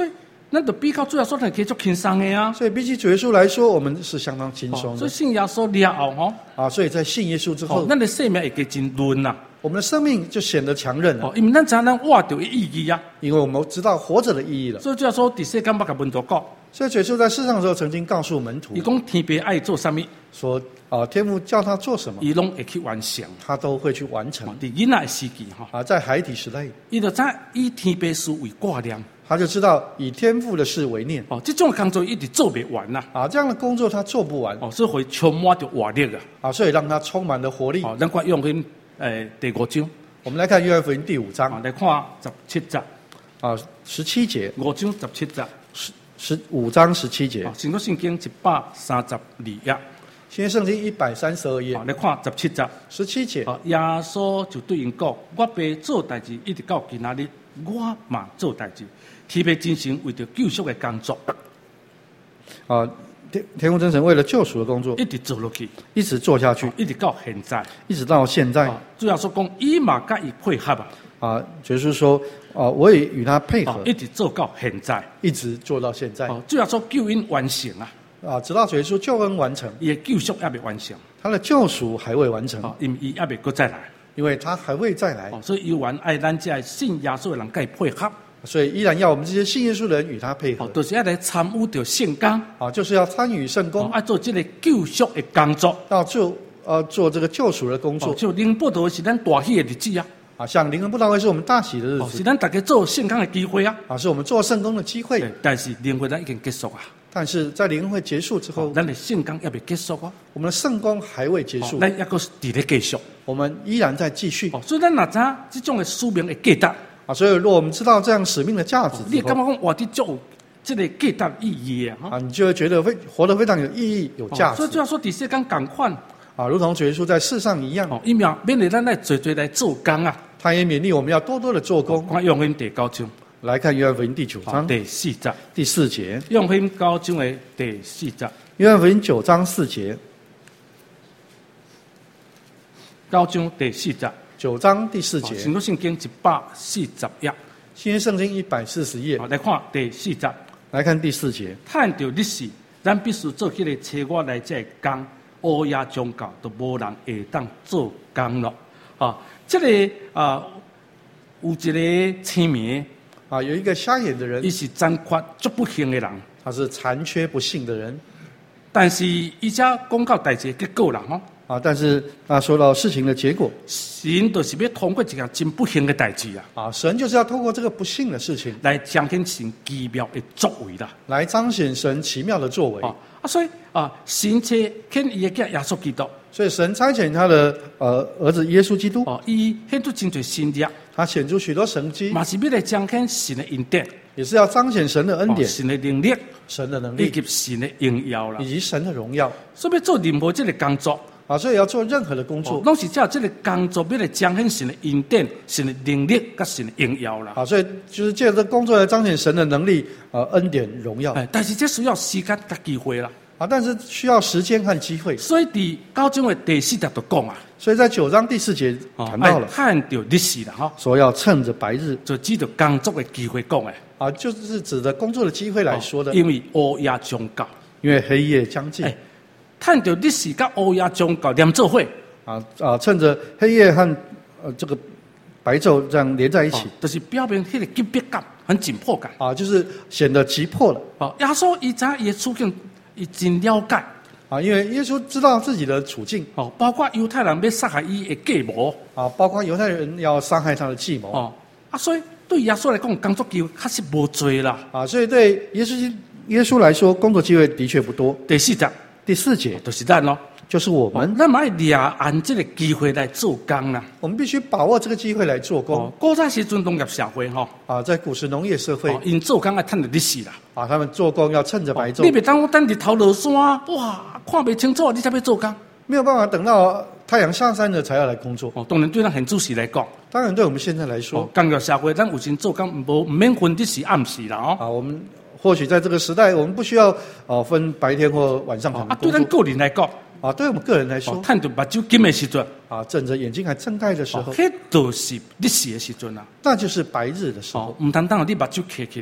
咱就比较主要说来继续轻松的啊。 所以比起主耶稣来说，我们是相当轻松的所以信耶稣了后吼， 啊。所以在信耶稣之后， 哦，咱的生命会加真润呐。 我们的生命就显得强韧了， 哦，因为咱知影咱活着的意义啊。 因为我们知道活着的意义了。 所以主要说，伫世间捌甲门徒讲， 所以主耶稣在世上的时候，曾经告诉门徒伊讲天父爱做啥物， 说啊，天父叫他做什么， 伊拢会去完成。 他都会去完成哦，伫囡仔的时期吼， 啊。在海底时代， 伊就知以天父事为挂念。 他就知道以天父的事为念哦，这种工作一直做不完呐。 啊，这样的工作他做不完哦，所以会充满着活力啊。 啊，所以让他充满了活力。 哦，咱看用迄诶第五章， 我们来看约翰福音第五章啊，来看十七节， 啊，十七节， 五章十七节， 十十五章十七节啊，，新约圣经一百三十二页， 新约圣经一百三十二页啊，来看十七节， 十七节， 啊，耶稣就对因讲：我爸做代志一直到今仔日，我嘛做代志，天父真神为着救赎的工作， 啊，天天父真神为了救赎的工作一直做落去， 一直做下去啊，一直到现在。 一直到现在啊，主要说讲，伊嘛甲伊配合啊， 啊。就是说啊，我也与他配合， 啊一直做到现在。 一直做到现在哦，主要说救恩完成啊， 啊，直到主耶稣救恩完成， 伊的救赎还未完成， 他的救赎还未完成， 哦，因为伊还未搁再来， 因为他还未再来， 哦，所以依然爱咱这信耶稣的人甲伊配合， 所以依然要我们这些信耶稣的人与他配合哦，都是要来参与着圣工， 啊，就是要参与圣哦工，， 爱做这个救赎的工作， 要做呃做这个救赎的工作哦，就灵报道是咱大喜的日子啊， 啊。像灵恩布道会是我们大喜的日哦，是子咱大家做圣工的机会啊， 啊，是我们做圣工的机会。 对但是灵会咱已经结束啊， 但是在灵恩会结束之后哦，，咱的圣工还未结束啊， 我们的圣工还未结束， 哦咱还搁是伫咧继续， 我们依然在继续哦，所以咱若知影这种的使命的价值， 啊。所以，如果我们知道这样使命的价值哦你之后感觉讲活得足有这个价值意义啊，哈啊，你就会觉得非活得非常有意义、有价值哦所以就要说伫世间共款。 啊，如同主耶稣在世上一样， 哦，伊苗勉励咱来做做来做工啊。 他也勉励我们要多多的做工。 看约翰第九章， 来看约翰福音第九哦章第四节， 第四节， 约翰九章的第四节， 约翰福音九章四节， 九章第四节， 九章第四哦节， 新约圣经一百四十页， 新约圣经一百四十页哦，，来看第四节， 来看第四节。 趁着历史，咱必须做迄个找我来这个工，乌鸦宗教都无人会当做工咯。啊，这个啊，有一个青名， 啊，有一个瞎眼的人伊，是残缺足不幸的人， 他是残缺不幸的人但是伊只讲到代志的结果啦，吼。 啊，但是他说到事情的结果神就是要通过一件真不幸的代志啊， 啊，神就是要透过这个不幸的事情来彰显神奇妙的作为啦。 来彰显神奇妙的作为。 啊啊，所以啊，神差遣伊的囝耶稣基督， 所以神差遣他的呃儿子耶稣基督， 哦，伊显出真侪神力， 他显出许多神迹， 嘛是要来彰显神的恩典、 也是要彰显神的恩典、 哦神的能力神的能以力及神的荣耀啦以。及神的荣耀所以要做任何这个工作， 啊，所以要做任何的工哦作， 拢是照这个工作要来彰显神的恩典、神的能力甲神的荣耀啦。 啊，所以就是借着这工作来彰显神的能力、呃恩典、荣耀哎，但是这需要时间甲机会啦。 啊，但是需要时间和机会。 所以伫九章的第四节就讲啊， 所以在九章第四节哦谈到了， 看到历史啦，哈， 说要趁着白日就指着工作的机会讲诶。 啊，就是指着工作的机会来说的， 因为乌鸦宗教， 因为黑夜将近哎，看到历史甲乌鸦宗教连做伙， 啊啊，趁着黑夜和呃这个白昼这样连在一起哦就是表明迄个急迫感、很紧迫感。 啊，就是显得急迫了哦，耶稣伊知伊的处境，伊真了解。 啊，因为耶稣知道自己的处境哦，包括犹太人要杀害伊的计谋。 啊，包括犹太人要伤害他的计谋哦，啊，所以对耶稣来讲，工作机会确实无多啦。 啊，所以对耶稣耶稣来说，工作机会的确不多。 第四节第四节就是咱咯， 就是我们， 咱嘛要掠按这个机会来做工啦。 我们必须把握这个机会来做工哦，古早时阵农业社会吼， 啊，在古时农业社会哦，因做工爱趁着日时啦。 啊，他们做工要趁着白你昼， 别当等日头落山，哇，看不清楚，你才要做工。 没有办法等到太阳下山了才要来工作。 哦，当然对咱现主时来讲， 当然，对我们现在来哦说， 工业社会咱有时做工无唔免分日时暗时啦哦。 啊，我们或许在这个时代，我们不需要啊分白天或晚上才哦啊，对咱能工作个人来讲， 啊。对我们个人来哦说， 趁着目睭金的时阵， 啊，睁着眼睛还睁开的时哦， 候， 迄就是日时的时阵啊。 那就是白日的时候哦，唔单单有你目睭开起来，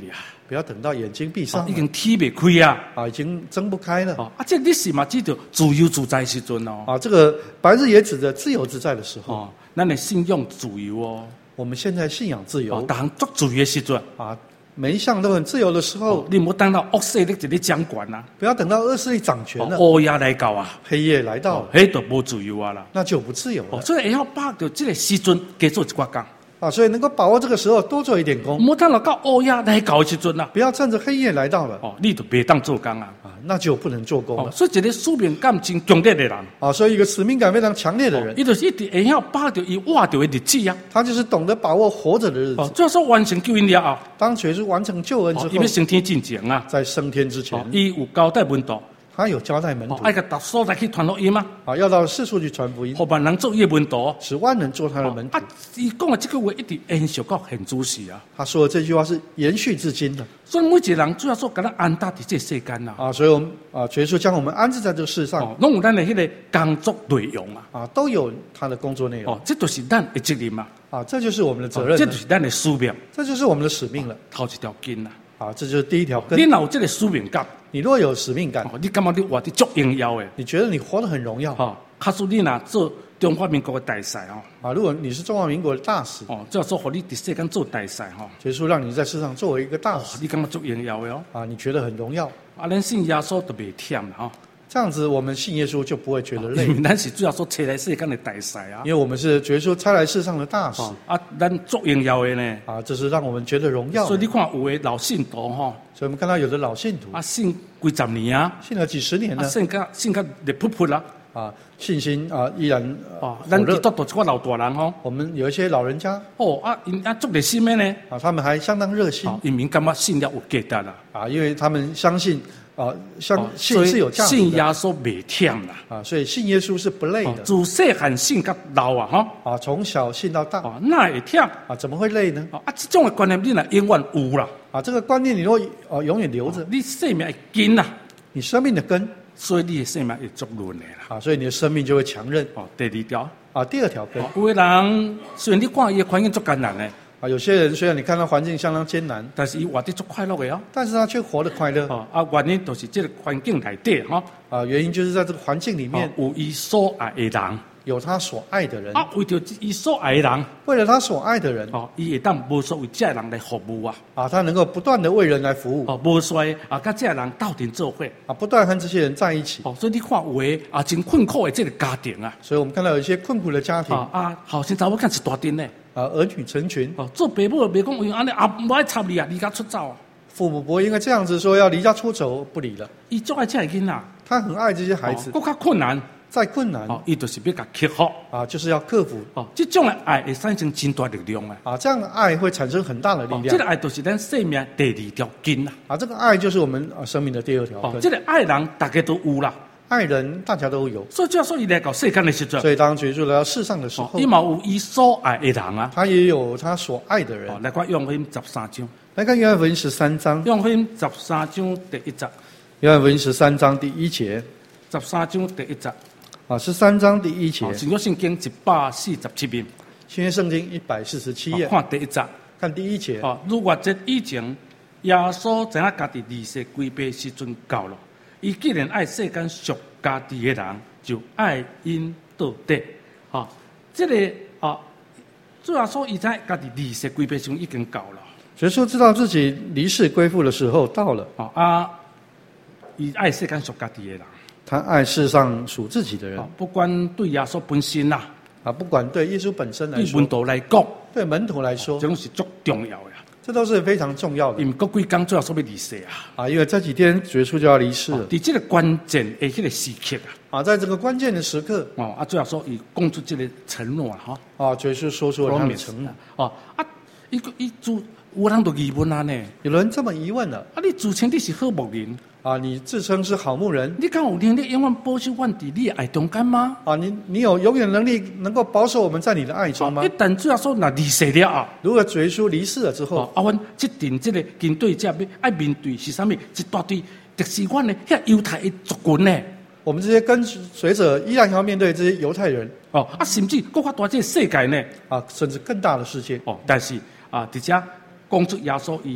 不要等到眼睛闭上哦，已了经天未开啊！ 啊，已经睁不开了哦，啊，这历史嘛，只着自由自在的时阵哦。 啊。这个白日也指着自由自在的时候。 哦，咱的信仰自由哦。 我们现在信仰自由哦，当作自由的时阵， 啊，每一项都很自由的时候， 哦，你莫等到恶势力一咧掌管啊， 不要等到恶势力掌权了， 哦，黑夜来到啊， 黑夜来到哦了，， 迄就无自由啊啦。 那就不自由哦， 了所以会晓把握着这个时阵加做一寡工， 啊。所以能够把握这个时候，多做一点工， 莫等到到黑夜来到的时阵啊， 不要趁着黑夜来到了哦，你就别当做工啊。 啊，那就不能做工哦， 了所以一个使命感真强烈的人， 啊。所以一个使命感非常强烈的人， 伊就是一直会晓把握着伊活着的日子啊。 他就是懂得把握活着的日哦， 子。 最后说完成救恩了后， 当耶稣完成救恩之哦， 后伊要，升天进前啊， 在升天之前哦，，伊有交代门徒， 他有交代门哦， 徒爱个达所在去传福音啊， 啊，要到四处去传福音， 互万人做伊的门徒。 使万人做他的门徒啊。，伊讲的这个话一直延续到现主时啊。 他说的这句话是延续至今的所以每一个人主要说，给咱安搭伫这世间啦， 啊。所以我们啊，耶稣将我们安置在这个世上哦，拢有咱的迄个工作内容啊。 啊，都有他的工作内容哦，这就是咱的责任嘛， 啊，这就是我们的责哦任了， 这就是咱的使命， 这就是我们的使命了头一条根啦。 啊，这就是第一条根你。若有这个使命感， 你若有使命感， 哦，你感觉你活得足荣耀的， 你觉得你活得很荣耀哦，假使你若做中华民国的大使哦， 啊，如果你是中华民国的大使， 哦，这说互你伫世间做大使吼， 耶稣让你在世上作为一个大哦， 使你感觉足荣耀的哦。 啊，你觉得很荣耀， 啊，咱信耶稣就袂忝啦吼， 这样子我们信耶稣就不会觉得累， 因为咱是主要说找来世间的大使啊因。为我们是耶稣差来世上的大使哦，啊，咱足荣耀的呢。 啊，这是让我们觉得荣耀的。 所以你看有的老信徒吼， 所以我们看到有的老信徒啊信几十年啊， 信了几十年啊了信甲信甲热噗噗啦， 啊，信心啊依然哦啊，火热。 咱基督徒一寡老大人吼， 我们有一些老人家哦啊因啊足热心的呢， 啊，他们还相当热心哦因为感觉信了有价值啦， 啊，因为他们相信啊，相哦信是有价值信耶的稣袂忝啦， 啊，所以信耶稣是不累的哦自细汉信甲老啊吼， 啊，从小信到大哦哪会忝？ 啊，怎么会累呢？ 哦啊这种的观念你若永远有啦， 啊，这个观念你若哦永远留着， 你生命会紧啦， 你生命的根所以你的生命会足润的啦。 啊，所以你的生命就会强韧哦，第二条， 啊。第二条根哦，有的人虽然你看伊的环境足艰难的， 啊，有些人虽然你看到环境相当艰难， 但是伊活得足快乐的哦。 但是他却活得快乐哦，啊，原因就是这个环境内底吼， 啊，原因就是在这个环境里哦面有伊所爱的人， 有他所爱的人， 啊，为着伊所爱的人， 为了他所爱的人哦，伊会当无所为这个人来服务啊， 啊，他能够不断的为人来服务哦，无衰啊，甲这个人斗阵做伙， 啊，不断和这些人在一起。 哦，所以你看有的啊，真困苦的这个家庭啊， 所以我们看到有一些困苦的家庭啊啊，后生查某囝是大阵的， 啊，儿女成群， 哦，做爸母的别讲因为安尼啊，无爱插你啊，离家出走啊， 父母不会因为这样子说要离家出走不理了， 伊足爱这个囡仔， 他很爱这些孩子， 哦，更较困难， 再困难哦，伊就是要甲克服， 啊，就是要克服哦，这种的爱会产生真大力量啊。 啊，这样的爱会产生很大的力哦，这量个爱就是咱生命第二条根啦。 啊，这个爱就是我们啊生命的第二条哦， 根。 这个爱人大家都有啦。 爱人大家都有， 所以，就要说伊来到世间的时阵， 所以当耶稣来到世上的时候哦伊，嘛有伊所爱的人啊。 他也有他所爱的人哦，。来看约翰福音十三章， 来看约翰福音十三章， 约翰福音十三章第一节， 约翰福音十三章第一节十三章第一节。 啊，十三章第一节哦，，新约圣经一百四十七面， 新约圣经一百四十七哦页， 看第一节。 看第一节。 哦，如月节以前，耶稣知影家己离世归背时阵到了。伊既然爱世间属家己的人，就爱因到底。哦，这个啊，主要说伊知家己离世归背时阵已经到了。 耶稣知道自己离世归父的时候到了， 哦啊，伊爱世间属家己的人。 他爱世上属自己的人哦，不管对耶稣本身啦， 啊，不管对耶稣本身来说对门，徒来讲， 对门徒来说这，种是足重要的。 这都是非常重要的因为过几工主要说要离世啊。 啊，因为这几天耶稣就要离世了伫这个关键的迄个时刻啊， 啊，在这个关键的时刻哦啊，主要说伊讲出这个承诺啊，哈。 啊，耶稣说出了他的承诺。 哦啊，伊个伊自有人就疑问啊呢， 有人这么疑问了啊，你自称你是好牧人， 啊，你自称是好牧人你敢有能力永远保守阮伫你的爱中间吗？ 啊，你你有永远能力能够保守我们在你的爱中吗哦一？旦主要说若离世了啊， 如果耶稣离世了之后哦，啊，阮即阵即个军队者要爱面对是啥物？一大堆，就是阮的遐犹太的族群呢。 我们这些跟随者依然要面对这些犹太人哦啊，甚至更较大这个世界呢。 啊，甚至更大的世界哦，但是啊，伫遮讲出耶稣伊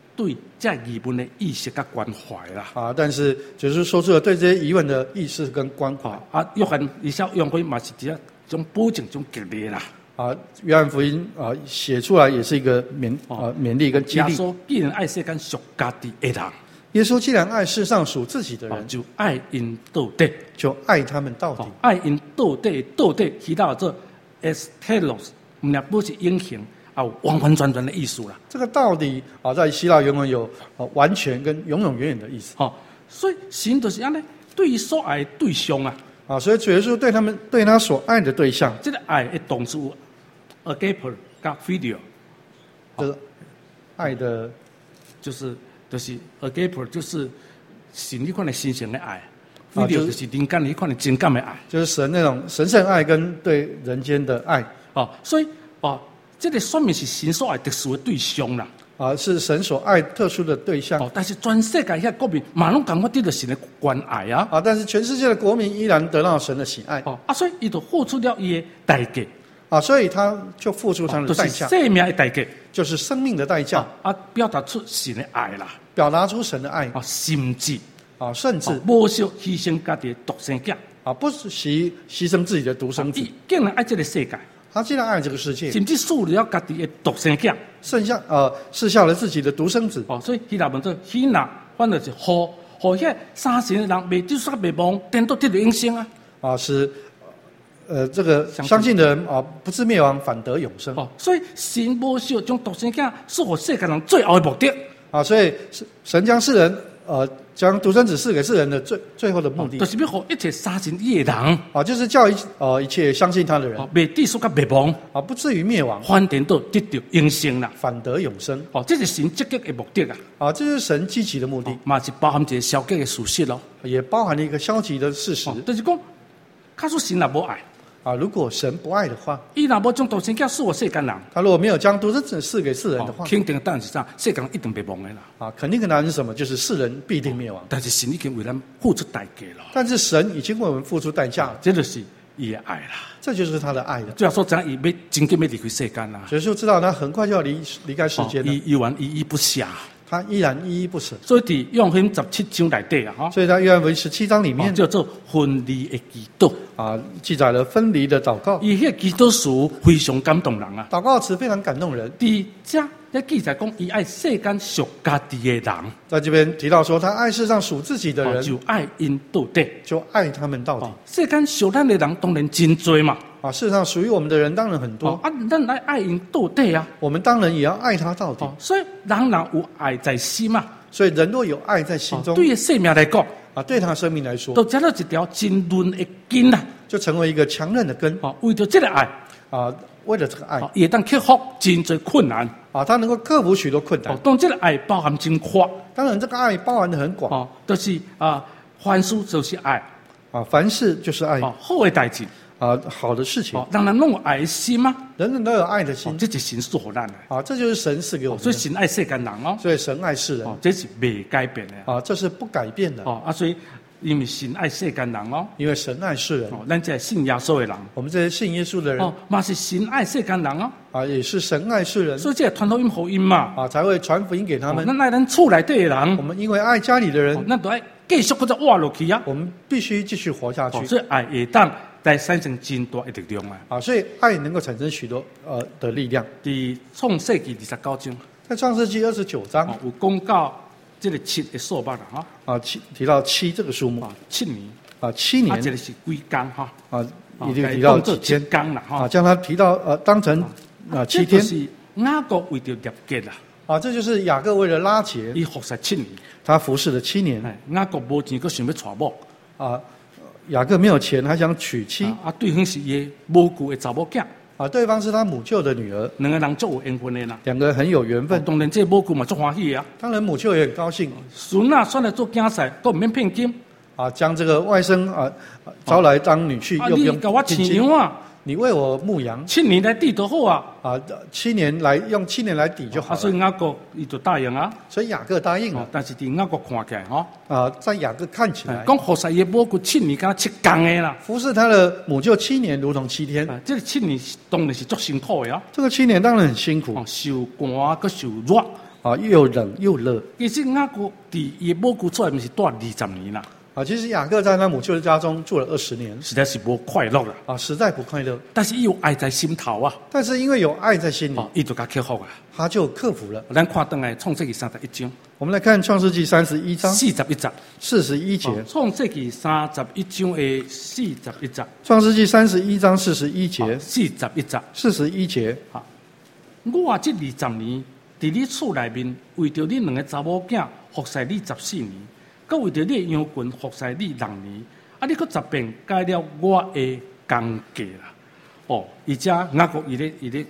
对这疑问的意识甲关怀啦。 啊，但是就是说出了对这些疑问的意识跟关怀。 啊，约翰以下用会嘛是一种保证、种激励啦。 啊，约翰福音啊写出来也是一个勉啊勉励跟激励。 耶稣既然爱世间属家己的人， 耶稣既然爱世上属自己的人， 就爱因到底， 就爱他们到底。 爱因到底，到底提到这 estelos， 我们不是英雄。啊，完完全全的意思啦。 这个到底啊，在希腊原文有啊完全跟永永远远的意思。 好，所以神就是安尼，对于所爱的对象啊， 啊，所以主耶稣对他们对他所爱的对象， 这个爱的动词 agape 加 phileo， 就是爱的， 就是就是 agape 就是神那款的神圣的爱 ，phileo 就是人间那款的情感的爱， 就是神那种神圣爱跟对人间的爱。 哦，所以哦。这个说明是神所爱特殊的对象啦， 啊，是神所爱特殊的对象。 哦，但是全世界遐国民，马拢感觉得到神的关爱啊。 啊，但是全世界的国民依然得到神的喜爱。 哦，啊，所以伊就付出了伊的代价。 啊，所以他就付出他的代价， 哦、就是生命的代价， 就是生命的代价。 啊，表达出神的爱啦， 表达出神的爱。 啊，甚至啊，甚至无惜牺牲家己的独生子。 啊，不惜牺牲自己的独生子， 竟然爱这个世界。 他既然爱这个世界， 甚至输了家己的独生子， 剩下呃剩下了自己的独生子。 哦，所以希腊文说希腊，反正是好，好遐三神的人未就算未亡，颠倒得到永生啊！ 啊，是呃这个相信的人啊，不至灭亡，反得永生。 哦，所以神无惜将独生子是给世界人最后的目的啊，所以神将世人呃将独生子赐给世人的最最后的目的， 就是要给一切相信伊的人啊，就是叫一呃一切相信他的人， 未抵触甲灭亡啊，不至于灭亡， 反颠倒得到永生啦， 反得永生。 哦，这是神积极的目的啊！ 啊，这就是神积极的目的， 嘛、哦、是包含一个消极的事实咯， 也包含了一个消极的事实， 哦、就是讲，假使神若无爱。 啊，如果神不爱的话， 伊若无将独生子赐给世间人， 他如果没有将独生子赐给世人的话， 哦、肯定当然是啥，世间人一定灭亡的啦。 啊，肯定的答案是什么？就是世人必定灭亡。 但是神已经为咱付出代价了。 但是神已经为我们付出代价了， 这就是伊的爱啦。 这就是他的爱了。 最后说，怎样伊要真正要离开世间啦？ 所以说知道他很快就要离离开世间了。 伊依然依依不舍， 他依然依依不舍。 所以伫约翰福音十七章内底啊，哈， 所以在约翰福音十七章里面、 哦、叫做分离的祈祷啊，记载了分离的祷告。 伊迄个祈祷词非常感动人啊， 祷告词非常感动人。 伫遮咧记载讲，伊爱世间属家己的人， 在这边提到说，他爱世上属自己的人， 哦、就爱因到底， 就爱他们到底。 哦、世间属咱的人当然真多嘛。 啊，事实上属于我们的人当然很多、 哦、啊，咱来爱因到底啊， 我们当然也要爱他到底。 哦、所以人人有爱在心嘛， 所以人若有爱在心中， 哦、对于生命来讲， 啊，对他生命来说， 都加了一条真韧的根啦， 就成为一个强韧的根。 哦，为着这个爱， 啊，为了这个爱， 也当克服真多困难。 啊，他能够克服许多困难。 哦，当这个爱包含真宽， 当然这个爱包含的很广。 哦，就是啊，凡事就是爱， 啊，凡事就是爱。 哦，好的代志。 啊，好的事情， 哦，人人拢有爱心吗？ 人人都有爱的心， 哦、这是神赐给咱的。 啊，这就是神赐给我们的。 所以神爱世间人哦， 所以神爱世人， 哦，这是未改变的。 啊，这是不改变的。 哦啊，所以因为神爱世间人哦， 因为神爱世人， 哦，咱这信耶稣的人， 我们这些信耶稣的人， 哦，嘛是神爱世间人哦， 啊，也是神爱世人， 所以这个传福音福音嘛， 啊，才会传福音给他们。 咱、哦、爱咱厝内底的人， 我们因为爱家里的人， 咱都爱继续搁再活落去啊， 我们必须继续活下去。 哦、所以爱会当。在产生真大的力量啊！ 啊，所以爱能够产生许多呃的力量。 伫创世纪二十九章， 在创世纪二十九章、 哦、有讲到这个七的数目啦，哈啊七提到七这个数目啊，七年啊七年， 啊这个是几天哈啊，一定提到几天天啦哈啊，将它提到呃当成啊七天。 这是雅各为着立结啦啊，这就是雅各为了拉结， 伊服侍七年， 他服侍了七年。 雅各无钱，佮想要娶某啊。雅各没有钱，还想娶妻。 啊，啊对方是伊母舅的查某囝。 啊，对方是他母舅的女儿。 两个人足有缘分的啦。 两个很有缘分。 啊、当然，这母舅嘛足欢喜啊。 当然，母舅也很高兴。 孙啊，选来做囝婿，都唔免骗金。 啊，将这个外甥啊招来当女婿，又不用给我饲羊啊。 你为我牧羊， 七年来抵就好啊！ 啊，七年来用七年来抵就好了。 啊、所以雅各伊就答应啊。 所以雅各答应了。 哦、但是伫雅各看起来，哈、 哦，啊，在雅各看起来， 讲服侍伊母舅七年，敢七天的啦。 服侍他的母舅七年，如同七天。 啊，这个七年当然是足辛苦的啊。 这个七年当然很辛苦， 哦、受寒佮受热， 啊，又冷又热。 其实雅各伫伊母舅出来，毋是住二十年啦， 啊，其实雅各在他母舅的家中住了二十年， 实在是无快乐啦。 啊，实在不快乐。 但是伊有爱在心头啊， 但是因为有爱在心里， 哦，伊就甲克服啊。 他就克服了。 咱看倒来创世纪三十一章， 我们来看创世纪三十一章四十一节， 四十一节。 创世纪三十一章的四十一节， 创世纪三十一章四十一节， 四十一节， 四十一节。 啊，我这二十年伫你厝内面，为着你两个查某囝服侍你十四年，佮为着你的羊群服侍你六年，啊，你佮十遍改了我的工价啦。哦，而且雅各伊咧伊咧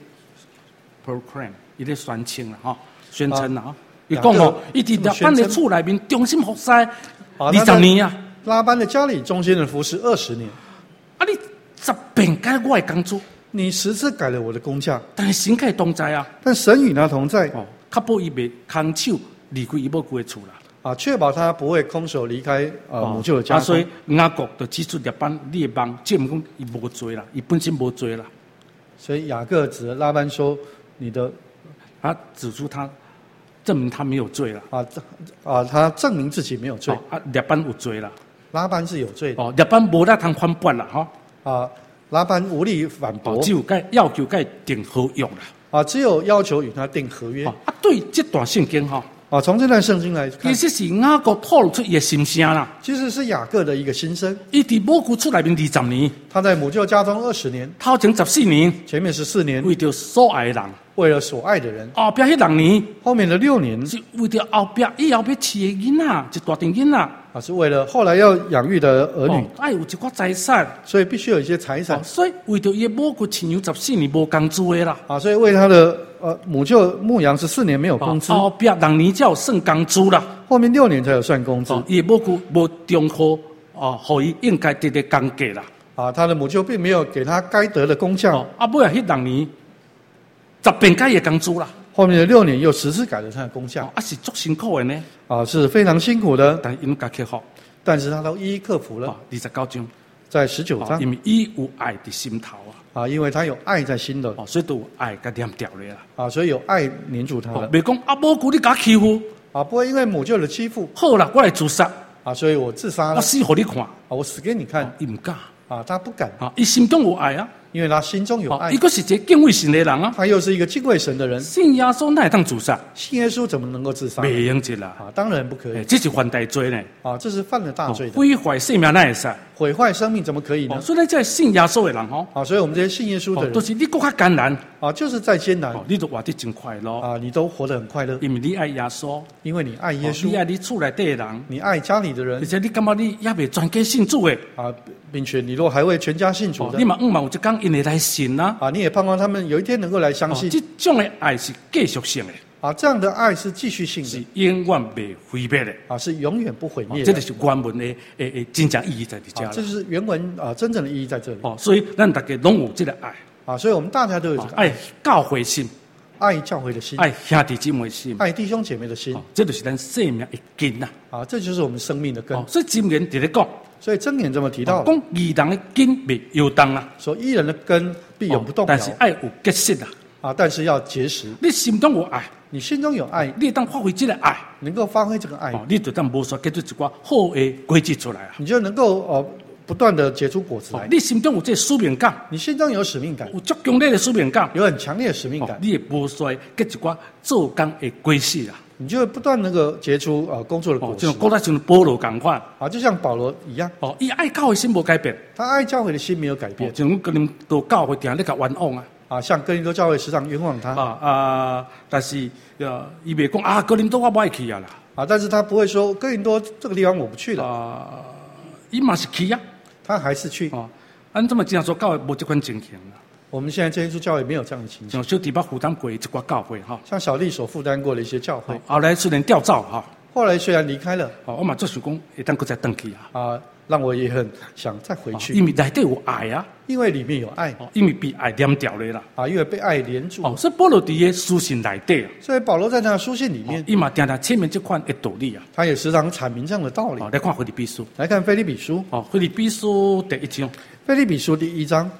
proclaim。伊咧宣称啦，吼，宣称啦，吼，伊讲吼，伊伫拉班的厝内面忠心服侍二十年啊。 拉班的家里忠心的服侍二十年。 啊，你十遍改我的工资， 你十次改了我的工价， 但是神佮同在啊。 但神与他同在， 哦，确保伊袂空手离开伊母舅的厝啦。 啊，确保他不会空手离开呃母舅的家。 啊，所以雅各就指出拉班你的梦，即毋讲伊无罪啦，伊本身无罪啦。 所以雅各指拉班说，你的。 他指出他证明他没有罪了啊啊！他证明自己没有罪、 哦、啊，拉班有罪了， 拉班是有罪的哦，拉班无力通反驳了哈、 哦、啊，拉班无力反驳， 哦、只有该要求该订合约了啊，只有要求与他订合约、 哦、啊。对这段圣经哈、 哦、啊，从这段圣经来看， 其实是雅各透露出伊的心声啦， 其实是雅各的一个心声。 伊伫母舅厝内面二十年， 他在母舅家中二十年， 头前十四年， 前面十四年， 为着所爱的人。 为了所爱的人， 后边迄六年， 后面的六年是为着后边以后要饲的囡仔，一大群囡仔啊，是为了后来要养育的儿女， 爱、哦、有一寡财产， 所以必须有一些财产、 哦，所以为着伊母舅饲羊十四年无工资的啦， 啊，所以为他的呃母舅牧羊十四年没有工资， 哦、后边六年才有算工资啦， 后面六年才有算工资， 伊、哦、母舅无忠厚哦，互伊应该得的工价啦， 啊，他的母舅并没有给他该得的工价， 哦、啊，尾啊迄六年。十遍改伊的工资啦， 后面的六年又十次改了他的工价， 啊是足辛苦的呢， 啊是非常辛苦的， 但因家克服， 但是他都一一克服了。 二十九章， 在十九章， 因为伊有爱伫心头啊， 啊，因为他有爱在心的， 哦，所以都有爱甲黏掉咧啦， 啊，所以有爱黏住他了。 袂讲啊，母舅你甲欺负， 啊，不会因为母舅的欺负， 好啦，我来自杀， 啊，所以我自杀了， 我死互你看，啊， 我死给你看， 伊唔敢， 啊，他不敢， 啊，伊心中有爱啊。 因为他心中有爱， 伊、哦、个是一个敬畏神的人啊， 他又是一个敬畏神的人。 信耶稣哪会当自杀？ 信耶稣怎么能够自杀？ 袂用得啦， 啊，当然不可以。 欸、这是犯大罪呢， 啊，这是犯了大罪的。 毁坏性命哪会使？ 毁坏生命怎么可以呢？ 哦、所以咱这信耶稣的人吼， 啊，所以我们这些信耶稣的人， 哦、都是你更较艰难， 啊，就是在艰难， 哦、你都活得真快乐， 啊，你都活得很快乐， 因为你爱耶稣， 因为你爱耶稣， 哦、你爱你厝内底的人， 你爱家里的人， 而且你感觉你也未全家信主的， 啊，并且你若还未全家信主的， 哦、你嘛唔嘛有一天因会来信啊， 啊，你也盼望他们有一天能够来相信， 哦、这种的爱是继续性的。 啊，这样的爱是继续性的， 是永远被毁灭的啊，是永远不毁灭的。 哦、这就是原文的诶诶真正意义在这里、 啊。这就是原文啊真正的意义在这里。 哦，所以咱大家拢有这个爱啊，所以我们大家都有这个爱， 爱教会心， 爱教会的心， 爱兄弟姐妹心， 爱弟兄姐妹的心。 哦、这就是咱生命的根呐。 啊，这就是我们生命的根。 哦、所以箴言在咧讲， 所以箴言这么提到， 讲义人的根必摇动啊， 说义人的根必永不动摇， 但是爱有结实啊。 啊，但是要结实。 你心中有爱， 你心中有爱， 你当发挥这个爱， 能够发挥这个爱， 哦、你就当无说结出一寡好的果子出来啊。 你就能够哦不断的结出果子来。 哦、你心中有这使命感， 你心中有使命感， 有足强烈的使命感， 有很强烈的使命感， 哦、你也无说结一寡做工的果子啊。 你就会不断能够结出呃工作的果实。 就古代像保罗同款啊，就像保罗一样。 哦，伊爱教会心无改变， 他爱教会的心没有改变。 就咁跟恁都教会定咧甲冤枉啊。 啊，像哥林多教会时常冤枉他。 啊啊，但是呃，伊袂讲啊，哥林多我不爱去啊啦。 啊，但是他不会说哥林多这个地方我不去了。 啊，伊嘛是去啊， 他还是去。 啊，按这么讲说，教会无这款情形啦。 我们现在这一处教会没有这样的情形。 像小弟把负担过一寡教会哈， 像小弟所负担过的一些教会， 后来虽然调走哈， 后来虽然离开了， 哦，我嘛做想讲会当搁再回去啊。 啊，让我也很想再回去。 因为内底有爱啊， 因为里面有爱， 哦，因为被爱黏掉咧啦。 啊，因为被爱连住。 哦，所以保罗伫个书信内底啊， 所以保罗在他的书信里面， 伊嘛定定阐明这款的道理啊。 他也时常阐明这样的道理。 哦，来看腓立比书， 来看腓立比书。 哦，腓立比书第一章， 腓立比书第一章。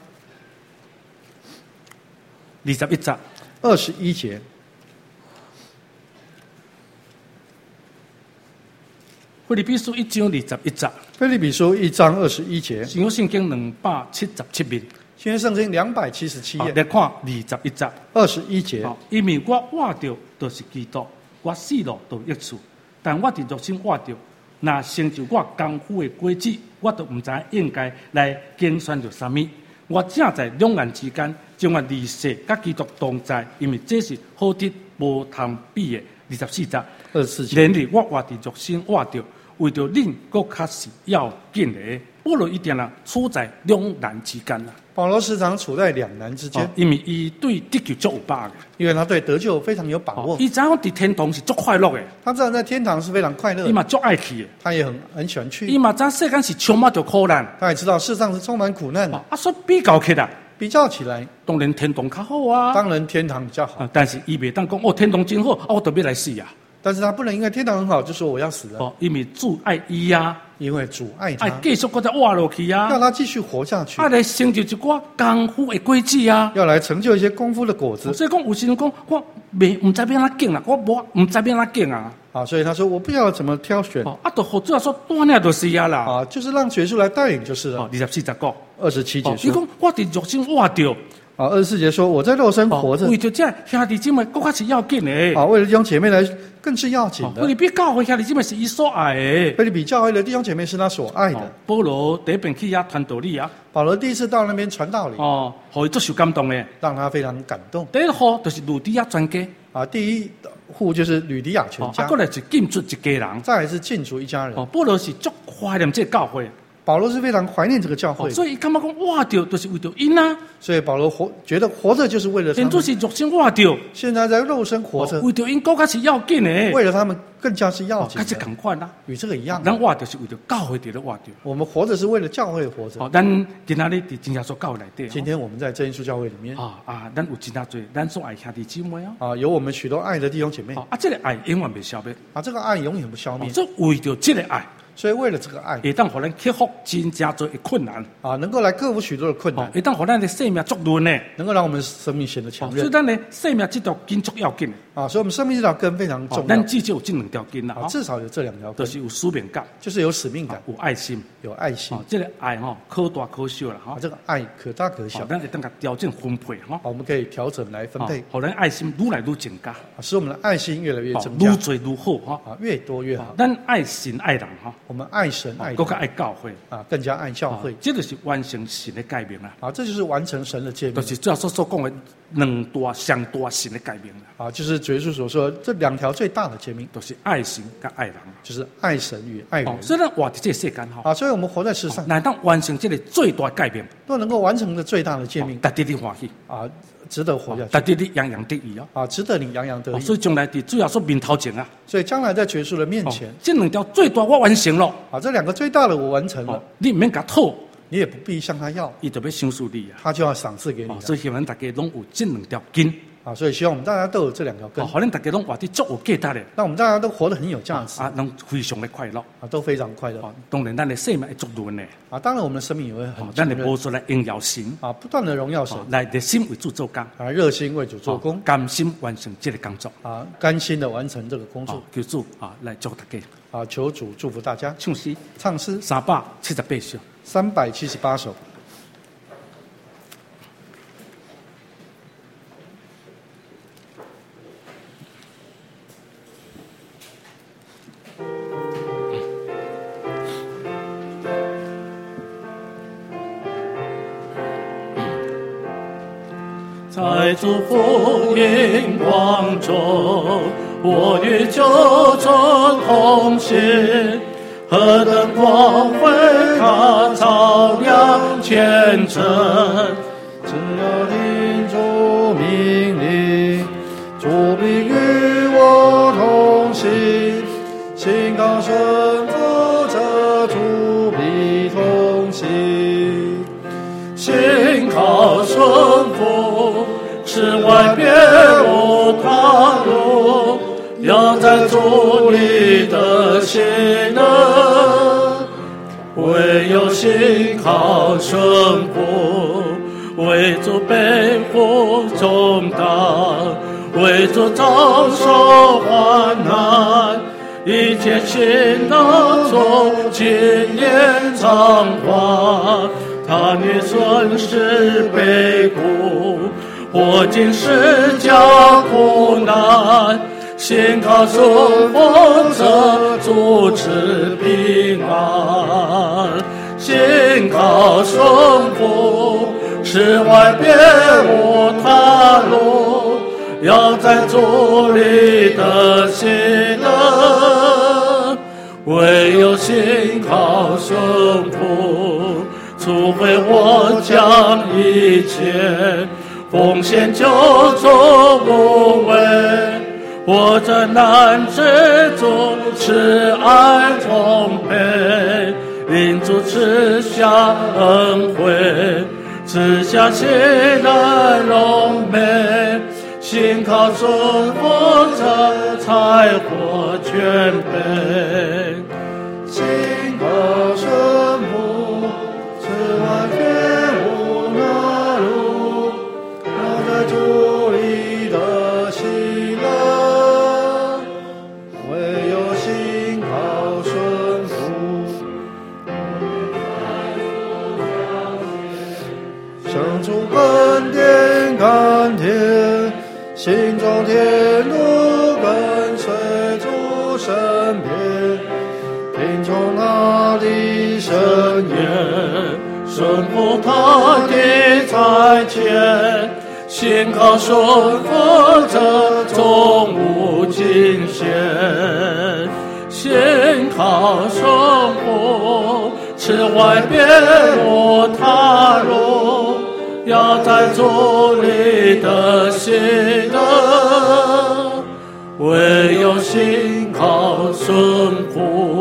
二十一节， 二十一节， 腓立比书一章二十一节， 腓立比书一章二十一节， 新约圣经两百七十七面， 新约圣经两百七十七页， 来看二十一节。 二十一节。 因为我活着就是基督，我死了就益处，但我伫肉身活着，若成就我功夫的果子，我都唔知应该来竞选着啥物。我正在两难之间，将我离世甲基督同在，因为这是好得无通比的。二十四节， 二十四节。 然而我活伫肉身活着，为着恁搁较是要紧的。保罗一定啊，处在两难之间啦。 保罗时常处在两难之间， 哦、因为伊对得救足有把握， 因为他对得救非常有把握。 伊知影伫天堂是足快乐的， 他知道在天堂是非常快乐的， 伊嘛足爱去的， 他也很很喜欢去。 伊嘛知世间是充满着苦难， 他也知道世上是充满苦难的。 啊，所以比较起来， 比较起来， 当然天堂较好啊。 当然天堂比较好， 啊、但是伊袂当讲哦，天堂真好，啊，我特别来死啊。 但是他不能因为天堂很好就说我要死了， 哦，因为主爱伊啊， 因为主爱他， 爱继续搁再活落去啊， 要他继续活下去， 爱来成就一寡功夫的果子啊， 要来成就一些功夫的果子。 所以讲有时阵讲我袂唔知变哪拣啦，我无唔知变哪拣啊。 啊，所以他说我不知道怎么挑选， 哦，啊，都好主要说锻炼就是啊啦， 啊，就是让学术来带领就是了。 哦，二十四节讲， 二十七节说，伊讲我伫肉身活着。 啊，二十四节说我在肉身活着， 为着这兄弟姊妹，更加是要紧的。 啊，为了弟兄姐妹来更是要紧的。 腓立比教会兄弟姊妹是伊所爱的， 腓立比教会的弟兄姐妹是他所爱的。 保罗第一遍去遐传道理啊， 保罗第一次到那边传道理， 哦，互伊足受感动的， 让他非常感动。 第一户就是路底亚全家， 啊，第一户就是吕迪亚全家， 啊，过来是进出一家人， 再来是进出一家人。 哦，保罗是足怀念这教会。 保罗是非常怀念这个教会， 哦、所以感觉讲活着就是为着因啊。 所以保罗活觉得活着就是为了他们。 现在是肉身活着， 现在在肉身活着， 哦、为着因更加是要紧的， 为了他们更加是要紧的。 哦，是同款啦， 与这个一样。 咱活着是为着教会伫咧活着， 我们活着是为了教会活着。 哦，咱今仔日伫真耶稣教会内底， 今天我们在真耶稣教会里面啊啊，咱有真大多咱所爱兄弟姊妹啊， 啊，有我们许多爱的弟兄姐妹啊，这个爱永远袂消灭啊，这个爱永远不消灭。 所以为着这个爱。 所以为了这个爱， 会当互咱克服真正多的困难啊，能够来克服许多的困难， 会当互咱的生命足润的， 能够让我们生命显得强韧。 所以咱的生命这条根足要紧的啊，所以我们生命这条根非常重要。 咱至少有这两条根啦， 至少有这两条根， 就是有使命感， 就是有使命感， 有爱心， 有爱心。 这个爱哈可大可小啦，哈， 这个爱可大可小， 咱会当甲调整分配哈， 我们可以调整来分配， 互咱爱心愈来愈增加， 使我们的爱心越来越增加， 愈多愈好哈， 啊，越多越好。 咱爱神爱人哈， 我们爱神爱。 更加爱教会啊，更加爱教会， 这就是完成神的改变啦。 啊，这就是完成神的诫命， 就是最后所所讲的两大上大神的改变啦。 啊，就是主耶稣所说这两条最大的诫命， 都是爱神跟爱人， 就是爱神与爱人。 所以咱活在这世间哈， 啊，所以我们活在世上， 乃当完成这个最大的改变， 都能够完成的最大的诫命， 值得你欢喜啊，值得活下去， 值得你洋洋得意啊， 啊，值得你洋洋得意。 所以将来在主要说面头前啊， 所以将来在耶稣的面前， 这两条最大我完成了， 啊，这两个最大的我完成了， 你唔免甲讨， 你也不必向他要， 伊就要赏赐你啊， 他就要赏赐给你。 所以希望大家拢有这两条根。 啊，所以希望我们大家都有这两条根， 好，咱大家拢活得足有价值的， 那我们大家都活得很有价值啊，拢非常的快乐啊，都非常快乐。 啊，当然咱的生命会足润的啊，当然我们的生命也会很， 咱的播出来荣耀神啊，不断的荣耀神， 来热心为主做工， 啊，热心为主做工， 甘心完成这个工作， 啊，甘心的完成这个工作， 求主啊来祝大家， 啊，求主祝福大家。 唱诗， 唱诗三百七十八首， 三百七十八首。 在主福音光中，我与救主同行，何等光辉，它照亮前程。 只要听主命令，主必与我同行，心高顺服着主必同行， 心靠顺服，是外别无他路，要在主里的喜乐。唯有心靠顺服，为主背负重担，为主遭受患难， 一切行道从经验偿还。他女损失悲苦，或经世家苦难，信靠顺风者主持平安。信靠顺服，是外别无他路，要在主里得喜乐。唯有信靠顺服，除非我将一切奉献救助无畏，我这难之中慈爱充沛，因主赐下恩惠，赐下喜乐荣美，信靠顺服者才获全备。信靠顺服，此外别无那路，要在主里得喜乐。唯有信靠顺服，生出恩典甘甜，心中天路跟随主身边，听从他的声言，顺服他的差遣，信靠顺服者终无惊险。信靠顺服，此外别无他路，要在主里得喜乐。唯有信靠顺服，